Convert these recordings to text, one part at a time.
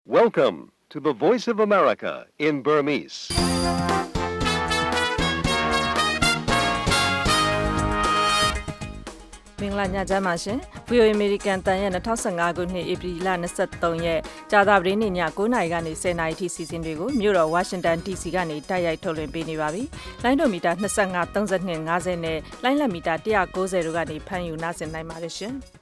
Welcome to the Voice of America in Burmese. ။မင်္ဂလာညချမ်းပါရှင်။ VOA American တန်ရဲ့2015ခုနှစ်ဧပြီလ23ရက်ကြာသပတေးနေ့ည9:00နာရီကနေ10:00နာရီထိစီစဉ်တွေကိုမြို့တော် Washington DC ကနေတိုက်ရိုက်ထုတ်လွှင့်ပေးနေပါပြီ။လိုင်းဒိုမီတာ25 32 50နဲ့လိုင်းလက်မီတာ190တို့ကနေဖမ်းယူနားဆင်နိုင်ပါတယ်ရှင်။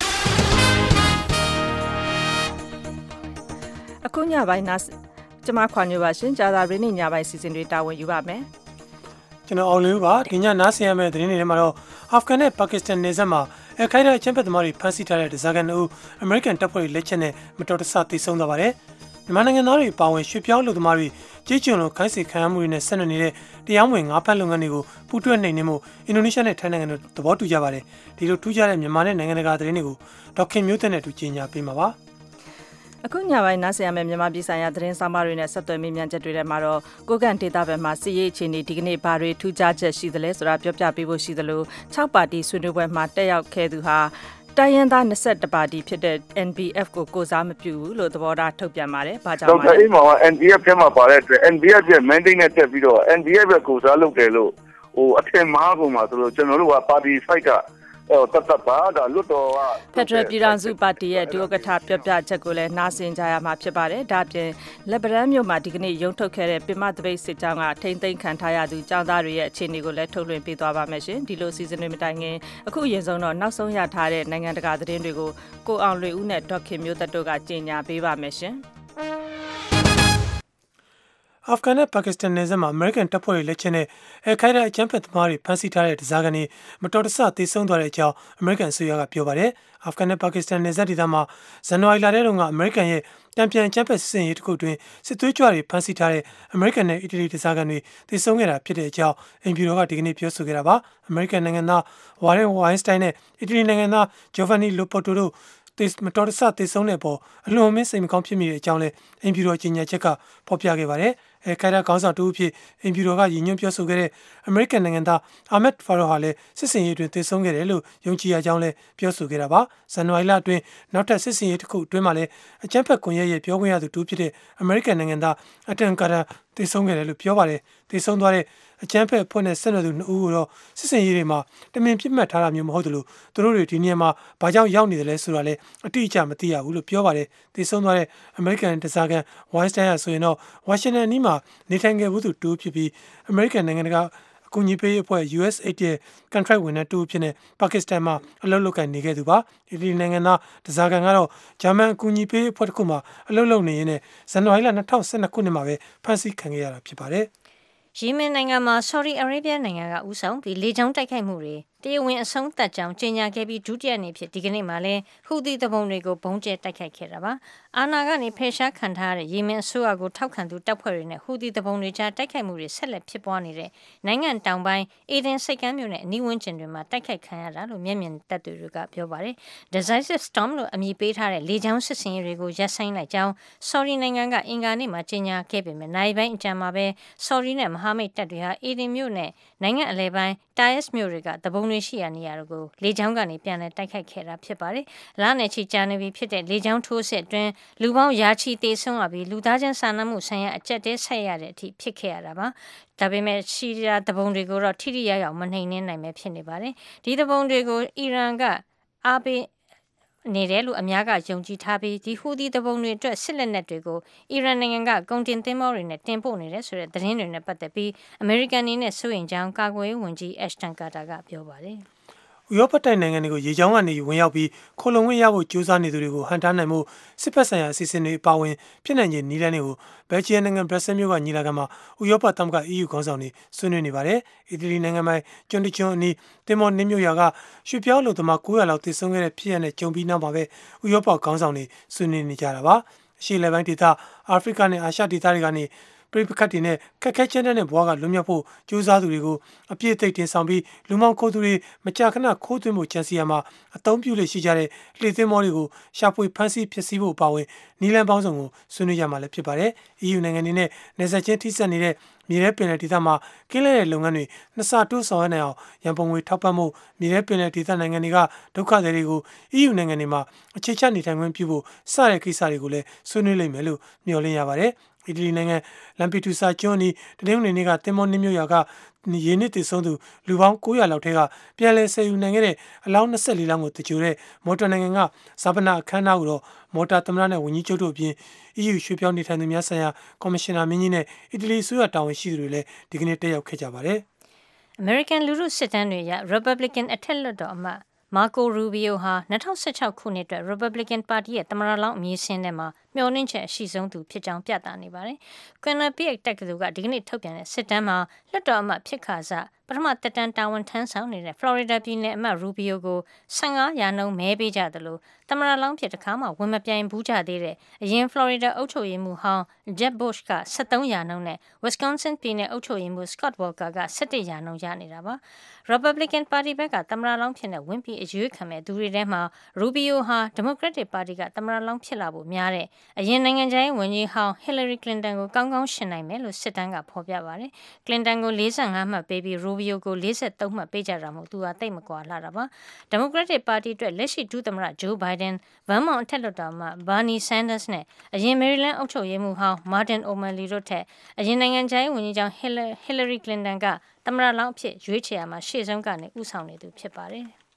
အခုညပိုင်းကျမခွာညိုပါရှင်ကြာသပတေးနေ့ညပိုင်းစီစဉ်တွေတာဝန်ယူပါမယ်။ကျွန်တော်အောင်လေးပါဒီညနားဆင်ရမယ့်သတင်းတွေထဲမှာတော့အာဖဂန်နဲ့ပါကစ္စတန်နယ်စပ်မှာအခိုင်အမာချမ်းဖက်သမားတွေဖမ်းဆီးထားတဲ့ဒဇာကန်တို့အမေရိကန်တပ်ဖွဲ့တွေလက်ချက်နဲ့မတော်တဆသေဆုံးသွားပါတယ်။မြန်မာနိုင်ငံသားတွေပါဝင်ရွှေ့ပြောင်းလူသမားတွေကြေးကျွန်လိုခိုင်းစေခံရမှုတွေနဲ့ဆက်နွယ်နေတဲ့တရားမဝင်ငါးဖက်လုပ်ငန်းတွေကိုပူးတွဲနှိမ်နင်းမှုအင်ဒိုနီးရှားနဲ့ထိုင်းနိုင်ငံတို့သဘောတူကြပါတယ်။ဒီလိုထူးခြားတဲ့မြန်မာနဲ့နိုင်ငံတကာသတင်းတွေကိုဒေါက်ခင်မျိုးသက်နဲ့တူကြီးညာပေးမှာပါ။အခုညပိုင်းနားဆင်ရမယ့်မြန်မာပြည်ဆိုင်ရာသတင်းစာမတွေနဲ့ဆက်သွယ်မေးမြန်းချက်တွေထဲမှာတော့ကိုကန့်ဒေတာဘက်မှာစီရေးအခြေအနေဒီကနေ့ဘာတွေထူးခြားချက်ရှိသလဲဆိုတာပြောပြပေးဖို့ရှိသလို6ပါတီဆွေးနွေးပွဲမှာတက်ရောက်ခဲ့သူဟာတိုင်းရင်းသား21ပါတီဖြစ်တဲ့ NBF ကိုစားမပြုဘူးလို့သဘောထားထုတ်ပြန်ပါတယ်။ဘာကြောင့်လဲ။အဲ့မှာ NBF ထဲမှာပါတဲ့အတွက် NBF ရဲ့ mandate နဲ့တက်ပြီးတော့ NBF ရဲ့ကိုစားလုပ်တယ်လို့အထင်မှားကုန်ပါဆိုလို့ကျွန်တော်တို့ကပါတီ fight ကတပါဒါလွတ်တော်ကဖက်ဒရယ်ပြည်ထောင်စုပါတီရဲ့ဒုဥက္ကဋ္ဌပြောပြချက်ကိုလည်းနားဆင်ကြရမှာဖြစ်ပါတယ်။ဒါ့အပြင်လက်ဗရန်မြို့မှာဒီကနေ့ရုံးထုတ်ခဲ့တဲ့ပင်မသပိတ်စစ်ကြောင်းကထိမ့်သိမ်းခံထားရသူចောင်းသားတွေရဲ့အခြေအနေကိုလည်းထုတ်လွှင့်ပေးသွားပါမယ်ရှင်။ဒီလိုစီစဉ်တွေမတိုင်ခင်အခုအရင်ဆုံးတော့နောက်ဆုံးရထားတဲ့နိုင်ငံတကာသတင်းတွေကိုကိုအောင်လွေဦးနဲ့ဒေါက်ခင်မျိုးသက်တို့ကကြေညာပေးပါမယ်ရှင်။အာဖဂန်နဲ့ပါကစ္စတန်နယ်စပ်မှာအမေရိကန်တပ်ဖွဲ့တွေလက်ချက်နဲ့အခိုင်အမာအကြမ်းဖက်သမားတွေဖမ်းဆီးထားတဲ့ဒဇာကန်တွေမတော်တဆသေဆုံးသွားတဲ့အကြောင်းအမေရိကန်အစိုးရကပြောပါတယ်။အာဖဂန်နဲ့ပါကစ္စတန်နယ်စပ်ဒေသမှာဇန်နဝါရီလထဲတုန်းကအမေရိကန်ရဲ့တံပြန်အကြမ်းဖက်စစ်ဆင်ရေးတစ်ခုတွင်စစ်သွေးကြွတွေဖမ်းဆီးထားတဲ့အမေရိကန်နဲ့အီတလီဒဇာကန်တွေသေဆုံးခဲ့တာဖြစ်တဲ့အကြောင်းအင်ဖြူတော်ကဒီကနေ့ပြောဆိုခဲ့တာပါ။အမေရိကန်နိုင်ငံသားဝါရင်ဝိုင်းစတိုင်းနဲ့အီတလီနိုင်ငံသားဂျိုဗာနီလိုပိုတိုတို့မတော်တဆသေဆုံးတဲ့အပေါ်အလွန်အမင်းစိတ်မကောင်းဖြစ်မိတဲ့အကြောင်းလည်းအင်ဖြူတော်ကြီးညာချက်ကဖော်ပြခဲ့ပါတယ်။ခိုင်တာခေါင်းဆောင်တူအဖြစ်အင်ဖြူတော်ကရည်ညွှန်းပြောဆိုခဲ့တဲ့အမေရိကန်နိုင်ငံသားအာမက်ဖာရိုဟာလည်းစစ်စင်ရေးတွင်သေဆုံးခဲ့တယ်လို့ယုံကြည်ရကြောင်းလည်းပြောဆိုခဲ့တာပါ။ဇန်နဝါရီလအတွင်းနောက်ထပ်စစ်စင်ရေးတစ်ခုအတွင်းမှာလည်းအကြမ်းဖက်ကွန်ရက်ရဲ့ပြောခွင့်ရသူတူဖြစ်တဲ့အမေရိကန်နိုင်ငံသားအတန်ကာတာသေဆုံးခဲ့တယ်လို့ပြောပါတယ်။သေဆုံးသွားတဲ့အကြမ်းဖက်ဖွဲ့နဲ့ဆက်နွယ်သူ2ဦးကိုတော့စစ်စင်ရေးတွေမှာတမင်ပြစ်မှတ်ထားတာမျိုးမဟုတ်သလိုသူတို့တွေဒီနေရာမှာဘာကြောင့်ရောက်နေတယ်လဲဆိုတာလည်းအတိအကျမသိရဘူးလို့ပြောပါတယ်။သေဆုံးသွားတဲ့အမေရိကန်ဒဇာကန်ဝိုင်းစတိုင်းဆိုရင်တော့ဝါရှင်တန်အနီးမှာနေထိုင်ခဲ့မှုသူတူဖြစ်ပြီးအမေရိကန်နိုင်ငံကအကူအညီပေးရေးအဖွဲ့ USAID ရဲ့ contract ဝင်တဲ့တူဖြစ်နေပါကစ္စတန်မှာအလုပ်လုပ်ကိုင်နေခဲ့သူပါ။ဒီနိုင်ငံသားဒဇာကန်ကတော့ဂျာမန်အကူအညီပေးရေးအဖွဲ့တစ်ခုမှာအလုပ်လုပ်နေရင်းနဲ့ဇန်နဝါရီလ2012ခုနှစ်မှာပဲဖမ်းဆီးခံခဲ့ရတာဖြစ်ပါတယ်။ယီမင်နိုင်ငံမှာ Saudi Arabia နိုင်ငံကဦးဆောင်ပြီးလေကြောင်းတိုက်ခိုက်မှုတွေတရားဝင်အဆုံးသတ်ကြောင်းကြေညာခဲ့ပြီးဒုတိယနေ့ဖြစ်ဒီကနေ့မှလည်းဟူသီတပုံတွေကိုဘုံကျဲတိုက်ခိုက်ခဲ့တာပါ။အာနာကနေဖယ်ရှားခံထားရတဲ့ယီမင်အစိုးရကိုထောက်ခံသူတပ်ဖွဲ့တွေနဲ့ဟူသီတပုံတွေကြားတိုက်ခိုက်မှုတွေဆက်လက်ဖြစ်ပွားနေတဲ့နိုင်ငံတောင်ပိုင်းအေဒင်စိတ်ကမ်းမြို့နယ်အနီးဝန်းကျင်တွေမှာတိုက်ခိုက်ခံရတာလို့မျက်မြင်သက်သေတွေကပြောပါတယ်။ Decisive Storm လို့အမည်ပေးထားတဲ့လေကြောင်းစစ်စင်ရေးတွေကိုရပ်ဆိုင်းလိုက်ကြောင်း Saudi နိုင်ငံကအင်္ဂါနေ့မှာကြေညာခဲ့ပေမဲ့နိုင်ပိုင်းအကြံမှာပဲ Saudi နဲ့မဟာမိတ်တပ်တွေဟာအေဒင်မြို့နဲ့နိုင်ငံအလဲပိုင်းTaiz မြို့တွေကတပုံတွေရှိရာနေရာတွေကိုလေကြောင်းကနေပြန်လည်တိုက်ခိုက်ခဲ့တာဖြစ်ပါတယ်။လနဲ့ချီကြာနေပြီဖြစ်တဲ့လေကြောင်းထိုးစစ်အတွင်းလူပေါင်းရာချီသေဆုံးရပြီးလူသားချင်းစာနာမှုဆိုင်ရာအကျပ်တဲဆက်ရတဲ့အထိဖြစ်ခဲ့ရတာပါ။ဒါပေမဲ့ရှီယာတပုံတွေကိုတော့ထိထိရောက်ရောက်မနှိမ်နင်းနိုင်ပဲဖြစ်နေပါတယ်။ဒီတပုံတွေကိုအီရန်ကအားပေးနေတယ်လို့အများကယုံကြည်ထားပြီးဒီဟူသီတပုံတွေအတွက်စစ်လက်နက်တွေကိုအီရန်နိုင်ငံကကုန်တင်သင်္ဘောတွေနဲ့တင်ပို့နေတယ်ဆိုတဲ့သတင်းတွေနဲ့ပတ်သက်ပြီးအမေရိကန်အနေနဲ့စိုးရိမ်ကြောင်းကာကွယ်ရေးဝန်ကြီးအက်ရှ်တန်ကာတာကပြောပါတယ်။ဥရောပတိုက်နိုင်ငံတွေကိုရေကြောင်းကနေဝင်ရောက်ပြီးခိုလုံဝင်ရဖို့ကြိုးစားနေသူတွေကိုဟန်တားနိုင်မှုစစ်ဖက်ဆိုင်ရာအစီအစဉ်တွေအပါအဝင်ဖြစ်နိုင်ခြေနည်းလမ်းတွေကိုဘယ်လ်ဂျီယံနိုင်ငံဘရက်ဆဲမြို့ကညီလာခံမှာဥရောပသမဂ္ဂ EU ခေါင်းဆောင်တွေဆွေးနွေးနေပါတယ်။အီတလီနိုင်ငံမှာကျွန်းတကျွန်းအနီးတင်မော်နင်းမြို့ရွာကရွှေပြောင်းလူသမား900လောက်သေဆုံးခဲ့တဲ့ဖြစ်ရပ်နဲ့ကြုံပြီးနောက်မှာပဲဥရောပခေါင်းဆောင်တွေဆွေးနွေးနေကြတာပါ။အရှေ့အလယ်ပိုင်းဒေသအာဖရိကနဲ့အာရှဒေသတွေကနေပပြိပခတ်တွေနဲ့ခက်ခဲချမ်းတဲ့ဘဝကလွတ်မြောက်ဖို့ကြိုးစားသူတွေကိုအပြည့်အသိတင်ဆောင်ပြီးလူမောင်ခိုးသူတွေမကြာခဏခိုးသွင်းမှုချန်စီယာမှာအသုံးပြုလို့ရှိကြတဲ့လှေသင်းမောတွေကိုရှာဖွေဖမ်းဆီးဖြစ်စည်းဖို့ပါဝင်နီလန်ပေါင်းစုံကိုဆွေးနွေးကြမှာလည်းဖြစ်ပါတယ်။ EU နိုင်ငံတွေနဲ့နေဆက်ချင်းထိစပ်နေတဲ့မြေထဲပင်လယ်ဒေသမှာကင်းလဲတဲ့လုပ်ငန်းတွေနှစ်ဆတိုးဆောင်ရနိုင်အောင်ရန်ပုံငွေထောက်ပံ့မှုမြေထဲပင်လယ်ဒေသနိုင်ငံတွေကဒုက္ခသည်တွေကို EU နိုင်ငံတွေမှာအခြေချနေထိုင်ခွင့်ပြုဖို့စတဲ့ကိစ္စတွေကိုလည်းဆွေးနွေးလိမ့်မယ်လို့မျှော်လင့်ရပါတယ်။အီတလီနိုင်ငံလမ်ပီတူဆာကျွန်းနီတနင်္ဂနွေနေ့ကသင်္ဘောနစ်မြုပ်ရာကရေနစ်တည်ဆုံးသူလူပေါင်း900လောက်ထဲကပြန်လည်ဆယ်ယူနိုင်ခဲ့တဲ့အလောင်း24လောင်းကိုတကြိုတဲ့မော်တော်နိုင်ငံကဇာပနာအခမ်းအနားကိုတော့မော်တာသမ္မတနဲ့ဝန်ကြီးချုပ်တို့အပြင် EU ရွှေ့ပြောင်းနေထိုင်သူများဆိုင်ရာကော်မရှင်နာမင်းကြီးနဲ့အီတလီအစိုးရတာဝန်ရှိသူတွေလည်းဒီကနေ့တက်ရောက်ခဲ့ကြပါတယ်။ American လူထုစစ်တမ်းတွေအရ Republican အထက်လွှတ်တော်အမတ်Marco Rubio ဟာ2016ခုနှစ်အတွက် Republican ပါတီရဲ့သမ္မတလောင်းအမည်စင်းထဲမှာမျှော်လင့်ချက်အရှိဆုံးသူဖြစ်ကြောင်းပြသနေပါတယ်။ Quinnipiac တက္ကသိုလ်ကဒီကနေ့ထုတ်ပြန်တဲ့စစ်တမ်းမှာလွှတ်တော်အမတ်ဖြစ်ခါစပထမတက်တန်းတာဝန်ထမ်းဆောင်နေတဲ့ Florida ပြည်နယ်အမတ် Rubio ကို15%မဲပေးကြသလိုသမ္မတလောင်းဖြစ်တခါမှဝင်မပြိုင်ဘူးကြသေးတဲ့အရင် Florida အုပ်ချုပ်ရေးမှူးဟောင်း Jeb Bush က73%နဲ့ Wisconsin ပြည်နယ်အုပ်ချုပ်ရေးမှူး Scott Walker က17%ရနေတာပါ။ Republican ပါတီဘက်ကသမ္မတလောင်းဖြစ်တဲ့ဝင်ပြီးအရွေးခံမဲ့သူတွေထဲမှာ Rubio ဟာ Democratic ပါတီကသမ္မတလောင်းဖြစ်လာဖို့များတဲ့အရင်နိုင်ငံခြားရေးဝန်ကြီးဟောင်း Hillary Clinton ကိုကောင်းကောင်းရှင်းနိုင်မယ်လို့စစ်တမ်းကဖော်ပြပါတယ်။ Clinton ကို45မှတ်ပေးပြီး Rubio ကို43မှတ်ပေးကြတာမို့သူဟာတိတ်မကွာလှတာပါ။ Democratic ပါတီအတွက်လက်ရှိဒုသမ္မတ Joe Biden, Vermont အထက်လွှတ်တော်အမတ် Bernie Sanders နဲ့အရင် Maryland အုပ်ချုပ်ရေးမှူးဟောင်း Martin O'Malley တို့ထက်အရင်နိုင်ငံခြားရေးဝန်ကြီးကျောင်း Hillary Clinton ကသမ္မတလောင်းအဖြစ်ရွေးချယ်ရမှာရှေ့ဆုံးကနေဦးဆောင်နေသူဖြစ်ပါတယ်။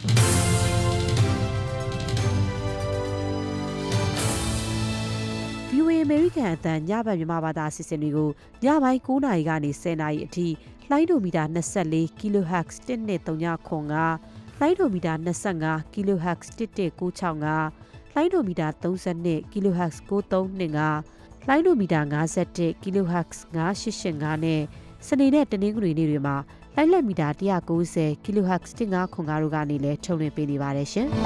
VOA American အသံညဘက်မြန်မာဘာသာအစီအစဉ်တွေကိုညပိုင်း9:00နာရီကနေ10:00နာရီအထိလိုင်းဒိုမီတာ24 kHz 1239လိုင်းဒိုမီတာ25 kHz 11965လိုင်းဒိုမီတာ32 kHz 9325လိုင်းဒိုမီတာ51 kHz 9885နဲ့စနေနဲ့တနင်္ဂနွေနေ့တွေမှာလိုင်းလက်မီတာ190 kHz 1505တို့ကနေလည်းထုတ်လွှင့်ပေးနေပါတယ်ရှင်။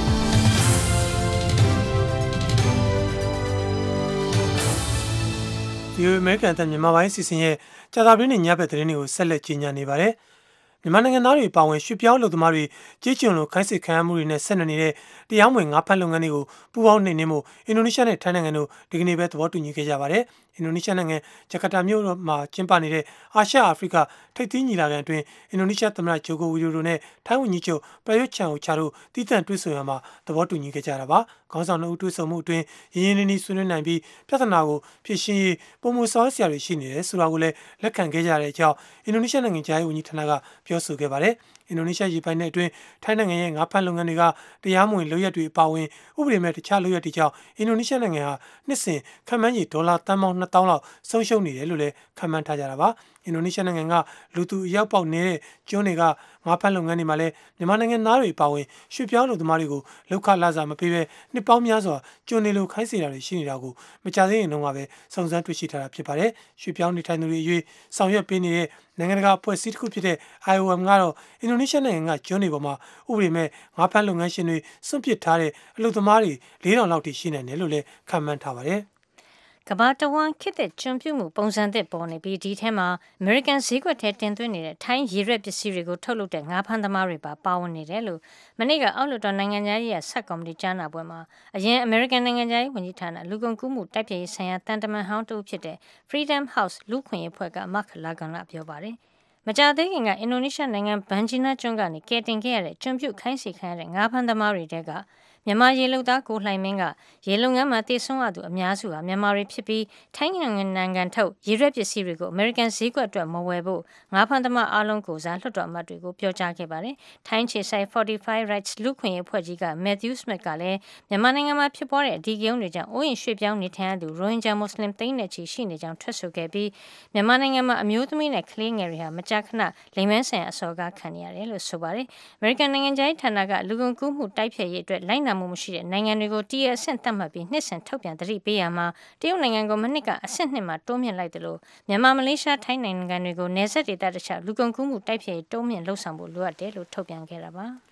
VOA American အသံမြန်မာပိုင်းအစီအစဉ်ရဲ့ကြာသပတေးနေ့ညဘက်သတင်းတွေကိုဆက်လက်ကြီးညာနေပါတယ်။မြန်မာနိုင်ငံသားတွေပါဝင်ရွှေ့ပြောင်းလုပ်သမားတွေကြေးကျွန်လိုခိုင်းစေခံရမှုတွေနဲ့ဆက်နွယ်နေတဲ့တရားမဝင်ငါးဖမ်းလုပ်ငန်းတွေကိုပူးပေါင်းနှိမ်နင်းမှုအင်ဒိုနီးရှားနဲ့ထိုင်းနိုင်ငံတို့ဒီကနေ့ပဲသဘောတူညီခဲ့ကြပါတယ်။အင်ဒိုနီးရှားနိုင်ငံဂျကာတာမြို့မှာကျင်းပနေတဲ့အာရှအာဖရိကထိပ်သီးညီလာခံအတွင်းအင်ဒိုနီးရှားသမ္မတဂျိုကိုဝီဒိုဒိုနဲ့ထိုင်းဝန်ကြီးချုပ်ပရာယွတ်ချန်အိုချာတို့တည်တံ့တွေ့ဆုံရမှာသဘောတူညီခဲ့ကြတာပါ။ခေါင်းဆောင်တို့တွေ့ဆုံမှုအတွင်းရင်းရင်းနှီးနှီးဆွေးနွေးနိုင်ပြီးပြဿနာကိုဖြေရှင်းရေးပုံမှုဆောင်ဆရာတွေရှိနေတယ်ဆိုတာကိုလည်းလက်ခံခဲ့ကြတဲ့အကြောင်းအင်ဒိုနီးရှားနိုင်ငံသားရေးဝန်ကြီးဌာနကပြောဆိုခဲ့ပါတယ်။အင်ဒိုနီးရှားရေပိုင်နယ်အတွင်းထိုင်းနိုင်ငံရဲ့ငါးဖမ်းလုပ်ငန်းတွေကတရားမဝင်လုပ်ရက်တွေအပါအဝင်ဥပဒေမဲ့တခြားလုပ်ရက်တွေကြောင့်အင်ဒိုနီးရှားနိုင်ငံဟာနှစ်စဉ်ခန့်မှန်းကြီးဒေါ်လာတန်ပေါင်း2000လောက်ဆုံးရှုံးနေတယ်လို့လည်းခန့်မှန်းထားကြတာပါ။အင်ဒိုနီးရှားနိုင်ငံကလူသူအရောက်ပေါက်နေတဲ့ကျွန်းတွေကငါးဖမ်းလုပ်ငန်းတွေမှာလည်းမြန်မာနိုင်ငံသားတွေအပါအဝင်ရွှေ့ပြောင်းလုပ်သမားတွေကိုလောက်ခလာစာမပေးဘဲနှစ်ပေါင်းများစွာကျွန်းနေလိုခိုင်းစေတာတွေရှိနေတာကိုမကြသေးရင်တော့ပဲစုံစမ်းတွေ့ရှိထားတာဖြစ်ပါတယ်။ရွှေ့ပြောင်းနေထိုင်သူတွေအရေးဆောင်ရွက်ပေးနေတဲ့နိုင်ငံတကာအဖွဲ့အစည်းတစ်ခုဖြစ်တဲ့ IOM ကတော့အင်ဒိုနီးရှားနိုင်ငံကကျွန်းတွေပေါ်မှာဥပဒေမဲ့ငါးဖမ်းလုပ်ငန်းရှင်တွေစွန့်ပစ်ထားတဲ့အလုပ်သမားတွေ4000လောက်ထိရှိနိုင်တယ်လို့လည်းခန့်မှန်းထားပါတယ်ကမ္ဘာတဝန်းခေတ်သစ်ကျွန်ပြုမှုပုံစံသစ်ပေါ်နေပြီးဒီထဲမှာ American ဈေးကွက်ထဲတင်သွင်းနေတဲ့ထိုင်းရေရွက်ပစ္စည်းတွေကိုထုတ်လုပ်တဲ့ငါးဖမ်းသမားတွေပါဝင်နေတယ်လို့မနေ့ကအောက်လွှတ်တော်နိုင်ငံသားရေးဆက်ကော်မတီကြားနာပွဲမှာအရင် American နိုင်ငံသားရေးဝန်ကြီးဌာနလူကုန်ကူးမှုတိုက်ဖျက်ရေးဆိုင်ရာတန်တမန်ဟောင်းတူဖြစ်တဲ့ Freedom House လူခွင့်ရေးဖွဲ့က Mark Lagan ကပြောပါတယ်မကြသေးခင်ကအင်ဒိုနီးရှားနိုင်ငံဘန်ဂျီနာကျွန်းကနေကယ်တင်ခဲ့ရတဲ့ကျွန်းပြုတ်ခိုင်းစေခံရတဲ့ငါးဖမ်းသမားတွေတဲကမြန်မာရေလုံသားကိုလှိုင်မင်းကရေလုံငန်းမှာတည်ဆုံရသူအများစုဟာမြန်မာတွေဖြစ်ပြီးထိုင်းနိုင်ငံထုတ်ရေရွက်ပစ္စည်းတွေကို American ဈေးကွက်အတွက်မဝယ်ဖို့ငါးဖမ်းသမားအားလုံးကိုစားလွှတ်တော်အမတ်တွေကိုပြောကြားခဲ့ပါတယ်။ထိုင်းခြေဆိုင် 45 Rights လူခွင့်ရေးဖွဲ့ကြီးက Matthew Smith ကလည်းမြန်မာနိုင်ငံမှာဖြစ်ပေါ်တဲ့အဓိကရုဏ်းတွေကြောင့်အိုးအိမ်ရွှေ့ပြောင်းနေထိုင်ရသူရိုဟင်ဂျာမွတ်စလင်သိန်းနဲ့ချီရှိနေကြောင်းထွက်ဆိုခဲ့ပြီးမြန်မာနိုင်ငံမှာအမျိုးသမီးနဲ့ကလေးငယ်တွေဟာမကြာခဏလိမ်မဲဆိုင်အစော်ကားခံရတယ်လို့ဆိုပါတယ်။ American နိုင်ငံခြားရေးဌာနကလူကုန်ကူးမှုတိုက်ဖျက်ရေးအတွက်လိုက်နာမှုမရှိတဲ့နိုင်ငံတွေကိုတရအဆင့်သတ်မှတ်ပြီးနှစ်စဉ်ထုတ်ပြန်သတိပေးရမှာတရုတ်နိုင်ငံကိုမနှစ်ကအဆင့်2မှာတိုးမြင့်လိုက်တယ်လို့မြန်မာမလေးရှားထိုင်းနိုင်ငံတွေကိုနယ်စပ်ဒေသတခြားလူကုန်ကူးမှုတိုက်ဖျက်ရေးတိုးမြင့်လှုပ်ဆောင်ဖို့လိုအပ်တယ်လို့ထုတ်ပြန်ခဲ့တာပါ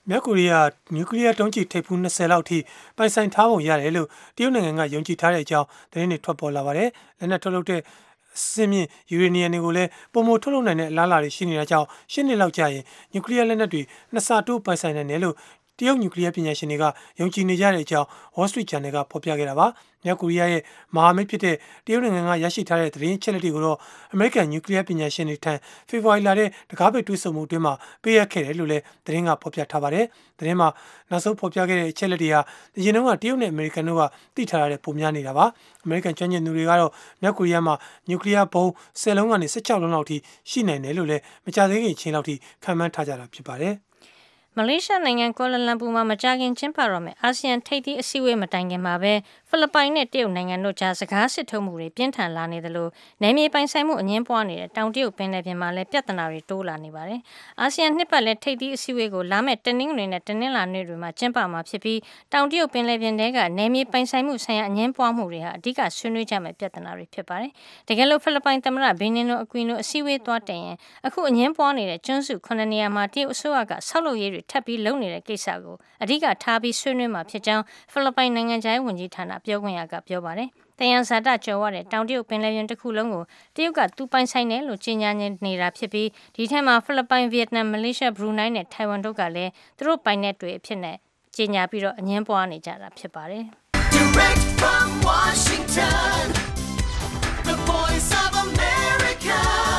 မြောက်ကိုရီးယားနျူကလ িয়ার တုံးကြီးထိပ်ဖူး20လောက်ထိပိုင်ဆိုင်ထားပုံရတယ်လို့တရုတ်နိုင်ငံကယုံကြည်ထားတဲ့အကြောင်းသတင်းတွေထွက်ပေါ်လာပါတယ်။လက်နက်ထုတ်လုပ်တဲ့စင်မြင့်ယူရေနီယံတွေကိုလည်းပုံမထုတ်လုပ်နိုင်တဲ့အလားအလာတွေရှိနေတာကြောင့်10နှစ်လောက်ကြာရင်နျူကလ িয়ার လက်နက်တွေနှစ်ဆတိုးပိုင်ဆိုင်နိုင်တယ်လို့တရုတ်နျူကလ িয়ার ပညာရှင်တွေကယုံကြည်နေကြတဲ့အကြောင်း Wall Street Journal ကဖော်ပြခဲ့တာပါ။မြောက်ကိုရီးယားရဲ့မဟာမိတ်ဖြစ်တဲ့တရုတ်နိုင်ငံကရရှိထားတဲ့သတင်းချက်လက်တွေကိုတော့အမေရိကန်နျူကလ িয়ার ပညာရှင်တွေထံဖေဖော်ဝါရီလထဲတကားပိတ်တွေ့ဆုံမှုအတွင်းမှာပေးအပ်ခဲ့တယ်လို့လည်းသတင်းကဖော်ပြထားပါတယ်။သတင်းမှာနောက်ဆုံးဖော်ပြခဲ့တဲ့အချက်လက်တွေဟာအရင်တုန်းကတရုတ်နဲ့အမေရိကန်တို့ကသိထားတဲ့ပုံများနေတာပါ။အမေရိကန်ကျွမ်းကျင်သူတွေကတော့မြောက်ကိုရီးယားမှာနျူကလ িয়ার ဘုံ10လုံးကနေ16လုံးလောက်ထိရှိနိုင်တယ်လို့လည်းမကြသေးခင်ချိန်လောက်ထိခန့်မှန်းထားကြတာဖြစ်ပါတယ်။မလေးရှားနိုင်ငံကွာလာလမ်ပူမှာမကြာခင်ကျင်းပတော့မယ့်အာဆီယံထိပ်သီးအစည်းအဝေးမတိုင်ခင်မှာပဲဖိလစ်ပိုင်နဲ့တရုတ်နိုင်ငံတို့ကြားစကားစစ်ထုံးမှုတွေပြင်းထန်လာနေသလိုနယ်မြေပိုင်ဆိုင်မှုအငင်းပွားနေတဲ့တောင်တရုတ်ပင်လယ်ပြင်မှာလည်းပြဿနာတွေတိုးလာနေပါတယ်။အာဆီယံနှစ်ပတ်လည်ထိပ်သီးအစည်းအဝေးကိုလာမယ့်တနင်္ဂနွေနဲ့တနင်္လာနေ့တွေမှာကျင်းပမှာဖြစ်ပြီးတောင်တရုတ်ပင်လယ်ပြင်ထဲကနယ်မြေပိုင်ဆိုင်မှုဆိုင်ရာအငင်းပွားမှုတွေဟာအဓိကဆွေးနွေးကြမယ့်ပြဿနာတွေဖြစ်ပါတယ်။တကယ်လို့ဖိလစ်ပိုင်သမ္မတဘီနင်နိုအကွီနိုအစည်းအဝေးသွားတင်ရင်အခုအငင်းပွားနေတဲ့ကျွန်းစု9နေရာမှာတရုတ်အစိုးရကဆောက်လုပ်ရေးတွေထပ်ပြီးလုပ်နေတဲ့ကိစ္စကိုအဓိကထားပြီးဆွေးနွေးမှာဖြစ်ကြောင်းဖိလစ်ပိုင်နိုင်ငံခြားရေးဝန်ကြီးဌာနပြောခွင့်ရကပြောပါတယ်။တယံဇာတကျော်ရတဲ့တောင်တရုတ်ပင်လယ်ပြင်တစ်ခုလုံးကိုတရုတ်ကသူပိုင်ဆိုင်တယ်လို့ကြေညာနေတာဖြစ်ပြီးဒီထဲမှာဖိလစ်ပိုင်၊ဗီယက်နမ်၊မလေးရှား၊ဘရူနိုင်းနဲ့ထိုင်ဝမ်တို့ကလည်းသူတို့ပိုင်နယ်တွေအဖြစ်နဲ့ကြေညာပြီးတော့အငင်းပွားနေကြတာဖြစ်ပါတယ်။ Direct from Washington, the Voice of America,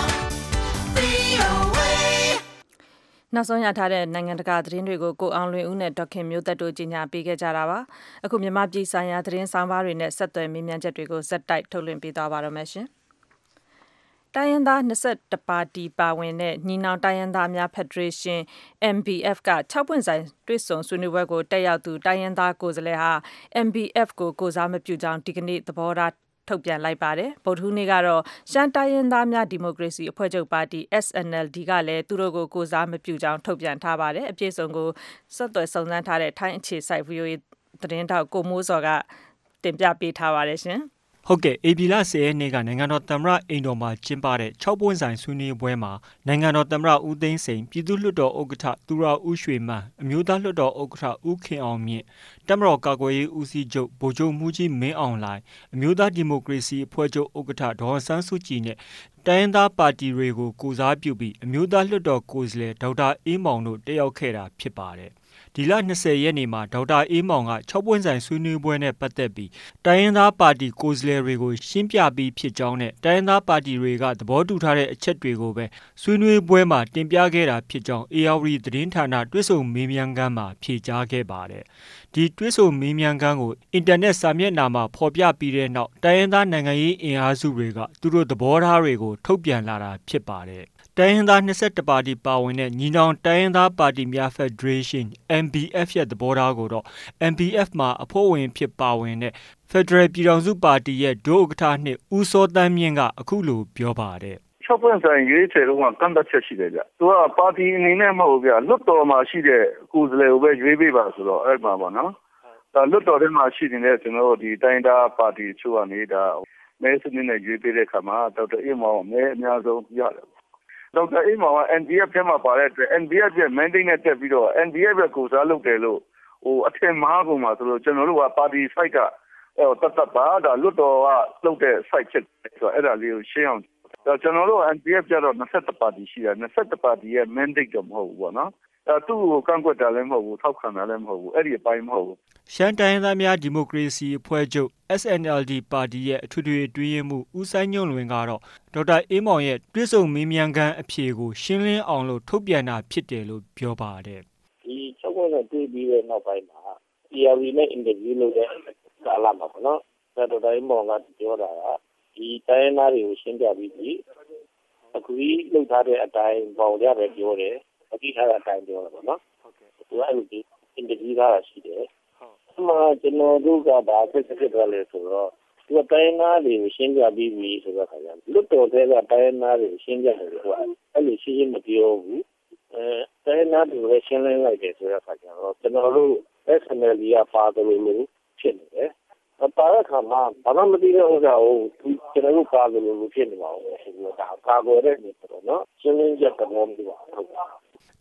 VOA နောက်ဆုံးရထားတဲ့နိုင်ငံတကာသတင်းတွေကိုကိုအောင်လွင်ဦးနဲ့ဒေါက်ခင်မျိုးသက်တို့ကြီးညာပေးခဲ့ကြတာပါအခုမြန်မာပြည်ဆိုင်ရာသတင်းဆောင်ပါတွေနဲ့ဆက်သွယ်မေးမြန်းချက်တွေကိုဇက်တိုက်ထုတ်လွှင့်ပေးသွားပါတော့မယ်ရှင်တိုင်းရင်းသား21ပါတီပါဝင်တဲ့ညီနောင်တိုင်းရင်းသားများဖက်ဒရေးရှင်း MBF က6ပွင့်ဆိုင်တွေ့ဆုံဆွေးနွေးပွဲကိုတက်ရောက်သူတိုင်းရင်းသားကိုယ်စားလှယ်ဟာ MBF ကိုကိုစားမပြုကြောင်းဒီကနေ့သဘောထားထုတ်ပြန်လိုက်ပါတယ်ဗုဒ္ဓဟူးနေ့ကတော့ရှမ်းတိုင်းရင်းသားများဒီမိုကရေစီအဖွဲ့ချုပ်ပါတီ SNLD ကလည်းသူတို့ကိုကိုစားမပြုကြောင်းထုတ်ပြန်ထားပါတယ်အပြည့်အစုံကိုဆက်သွယ်စုံစမ်းထားတဲ့ထိုင်းအခြေစိုက် VOA သတင်းတောက်ကိုမိုးစော်ကတင်ပြပေးထားပါတယ်ရှင်ဟုတ်ကဲ့ဧပြီလ10ရက်နေ့ကနိုင်ငံတော်သမ္မတအိမ်တော်မှာကျင်းပတဲ့6ပွင့်ဆိုင်ဆွေးနွေးပွဲမှာနိုင်ငံတော်သမ္မတဦးသိန်းစိန်ပြည်သူ့လွှတ်တော်ဥက္ကဋ္ဌသူရဦးရွှေမန်းအမျိုးသားလွှတ်တော်ဥက္ကဋ္ဌဦးခင်အောင်မြင့်တပ်မတော်ကာကွယ်ရေးဦးစီးချုပ်ဗိုလ်ချုပ်မှူးကြီးမင်းအောင်လှိုင်အမျိုးသားဒီမိုကရေစီအဖွဲ့ချုပ်ဥက္ကဋ္ဌဒေါ်အောင်ဆန်းစုကြည်နဲ့တိုင်းရင်းသားပါတီတွေကိုကိုစားပြုပြီးအမျိုးသားလွှတ်တော်ကိုယ်စားလှယ်ဒေါက်တာအေးမောင်တို့တက်ရောက်ခဲ့တာဖြစ်ပါတယ်ဒီလ20ရက်နေ့မှာဒေါက်တာအေးမောင်က6ပွင့်ဆိုင်ဆွေးနွေးပွဲနဲ့ပတ်သက်ပြီးတိုင်းရင်းသားပါတီကိုယ်စားလှယ်တွေကိုရှင်းပြပြီးဖြစ်ကြောင်းနဲ့တိုင်းရင်းသားပါတီတွေကသဘောတူထားတဲ့အချက်တွေကိုပဲဆွေးနွေးပွဲမှာတင်ပြခဲ့တာဖြစ်ကြောင်း ARD သတင်းဌာနတွဲဆုံမေးမြန်းခန်းမှာဖြေကြားခဲ့ပါတယ်။ဒီတွဲဆုံမေးမြန်းခန်းကိုအင်တာနက်စာမျက်နှာမှာဖော်ပြပြီးတဲ့နောက်တိုင်းရင်းသားနိုင်ငံရေးအင်အားစုတွေကသူတို့သဘောထားတွေကိုထုတ်ပြန်လာတာဖြစ်ပါတယ်။တိုင်းရင်းသား21ပါတီပါဝင်တဲ့ညီနောင်တိုင်းရင်းသားပါတီများဖက်ဒရေးရှင်း MBF ရဲ့သဘောထားကိုတော့ MBF မှာအဖွဲ့ဝင်ဖြစ်ပါဝင်တဲ့ဖက်ဒရယ်ပြည်ထောင်စုပါတီရဲ့ဒုဥက္ကဋ္ဌနှင့်ဦးစောတန်းမြင့်ကအခုလိုပြောပါတယ် 6ပွင့်ဆိုင်ရွေးချယ်တော့ကန့်သက်ချက်ရှိတယ်ဗျ။သူကပါတီအနေနဲ့မဟုတ်ဗျ။လွတ်တော်မှာရှိတဲ့ကိုယ်စားလှယ်ကိုပဲရွေးပေးပါဆိုတော့အဲ့မှာပေါ့နော်။ဒါလွတ်တော်ထဲမှာရှိနေတဲ့ကျွန်တော်တို့ဒီတိုင်းဒါပါတီချို့ကနေဒါမဲစနစ်နဲ့ရွေးပေးတဲ့အခါမှာဒေါက်တာအေးမောင်မဲအများဆုံးရတယ်။ဒေါက်တာအေးမောင်က NDF ထဲမှာပါတဲ့အတွက် NDF ရဲ့ mandate နဲ့တက်ပြီးတော့ NDF ရဲ့ကိုစားလုပ်တယ်လို့အထင်မှားကုန်ပါဆိုလို့ကျွန်တော်တို့ကပါတီ site ကတတ်ပါဒါလွတ်တော်ကလုပ်တဲ့ site ဖြစ်ဆိုအဲ့ဒါလေးကိုရှင်းအောင်ကျွန်တော်တို့ NPF ကျတော့21ပါတီရှိတယ်21ပါတီရဲ့ mandate တော့မဟုတ်ဘူးပေါ့နော်သူ့ကိုကန့်ကွက်တာလည်းမဟုတ်ဘူးထောက်ခံတာလည်းမဟုတ်ဘူးအဲ့ဒီအပိုင်းမဟုတ်ဘူးရှမ်းတိုင်းသားများဒီမိုကရေစီအဖွဲ့ချုပ် SNLD ပါတီရဲ့အထွေထွေအတွင်းရေးမှူးဦးဆိုင်ညွန့်လွင်ကတော့ဒေါက်တာအေးမောင်ရဲ့တွဲဆုံမေးမြန်းခန်းအဖြေကိုရှင်းလင်းအောင်လို့ထုတ်ပြန်တာဖြစ်တယ်လို့ပြောပါတယ်ဒီချက်ခွင့်နဲ့တွေ့ပြီးတဲ့နောက်ပိုင်းမှာ PRV နဲ့ interview လုပ်တဲ့ကာလမှာပေါ့နော်ဒေါက်တာအေးမောင်ကပြောတာကဒီတိုင်းသားတွေကိုရှင်းပြပြီးပြီအခုကြီးလုပ်ထားတဲ့အတိုင်းပေါ့ရပဲပြောတယ်အတိထားတဲ့အတိုင်းပြောတာပေါ့နော်သူကအဲ့လို interview ထားတာရှိတယ်ဟုတ်မှကျွန်တော်တို့ကဒါဖြစ်သွားလဲဆိုတော့သူကတိုင်းသားတွေကိုရှင်းပြပြီးပြီဆိုတော့ခါကျလွတ်တော်တဲ့ကတိုင်းသားတွေကိုရှင်းပြတယ်သူကအဲ့လိုရှင်းရှင်းမပြောဘူးတိုင်းသားတွေကိုရှင်းလင်းလိုက်တယ်ဆိုတော့ခါကျတော့ကျွန်တော်တို့ SNL ကပါတယ်လို့ဖြစ်နေတယ်ပါရခါမှာဘာမှမသိတဲ့ဥစ္စာကိုကျွန်တော်တို့ပါတယ်လို့ဖြစ်နေပါဦးဆိုတော့ဒါကာကွယ်တဲ့နေတော့နော်ရှင်းလင်းချက်သဘောမျိုးပါဟုတ်ပါတ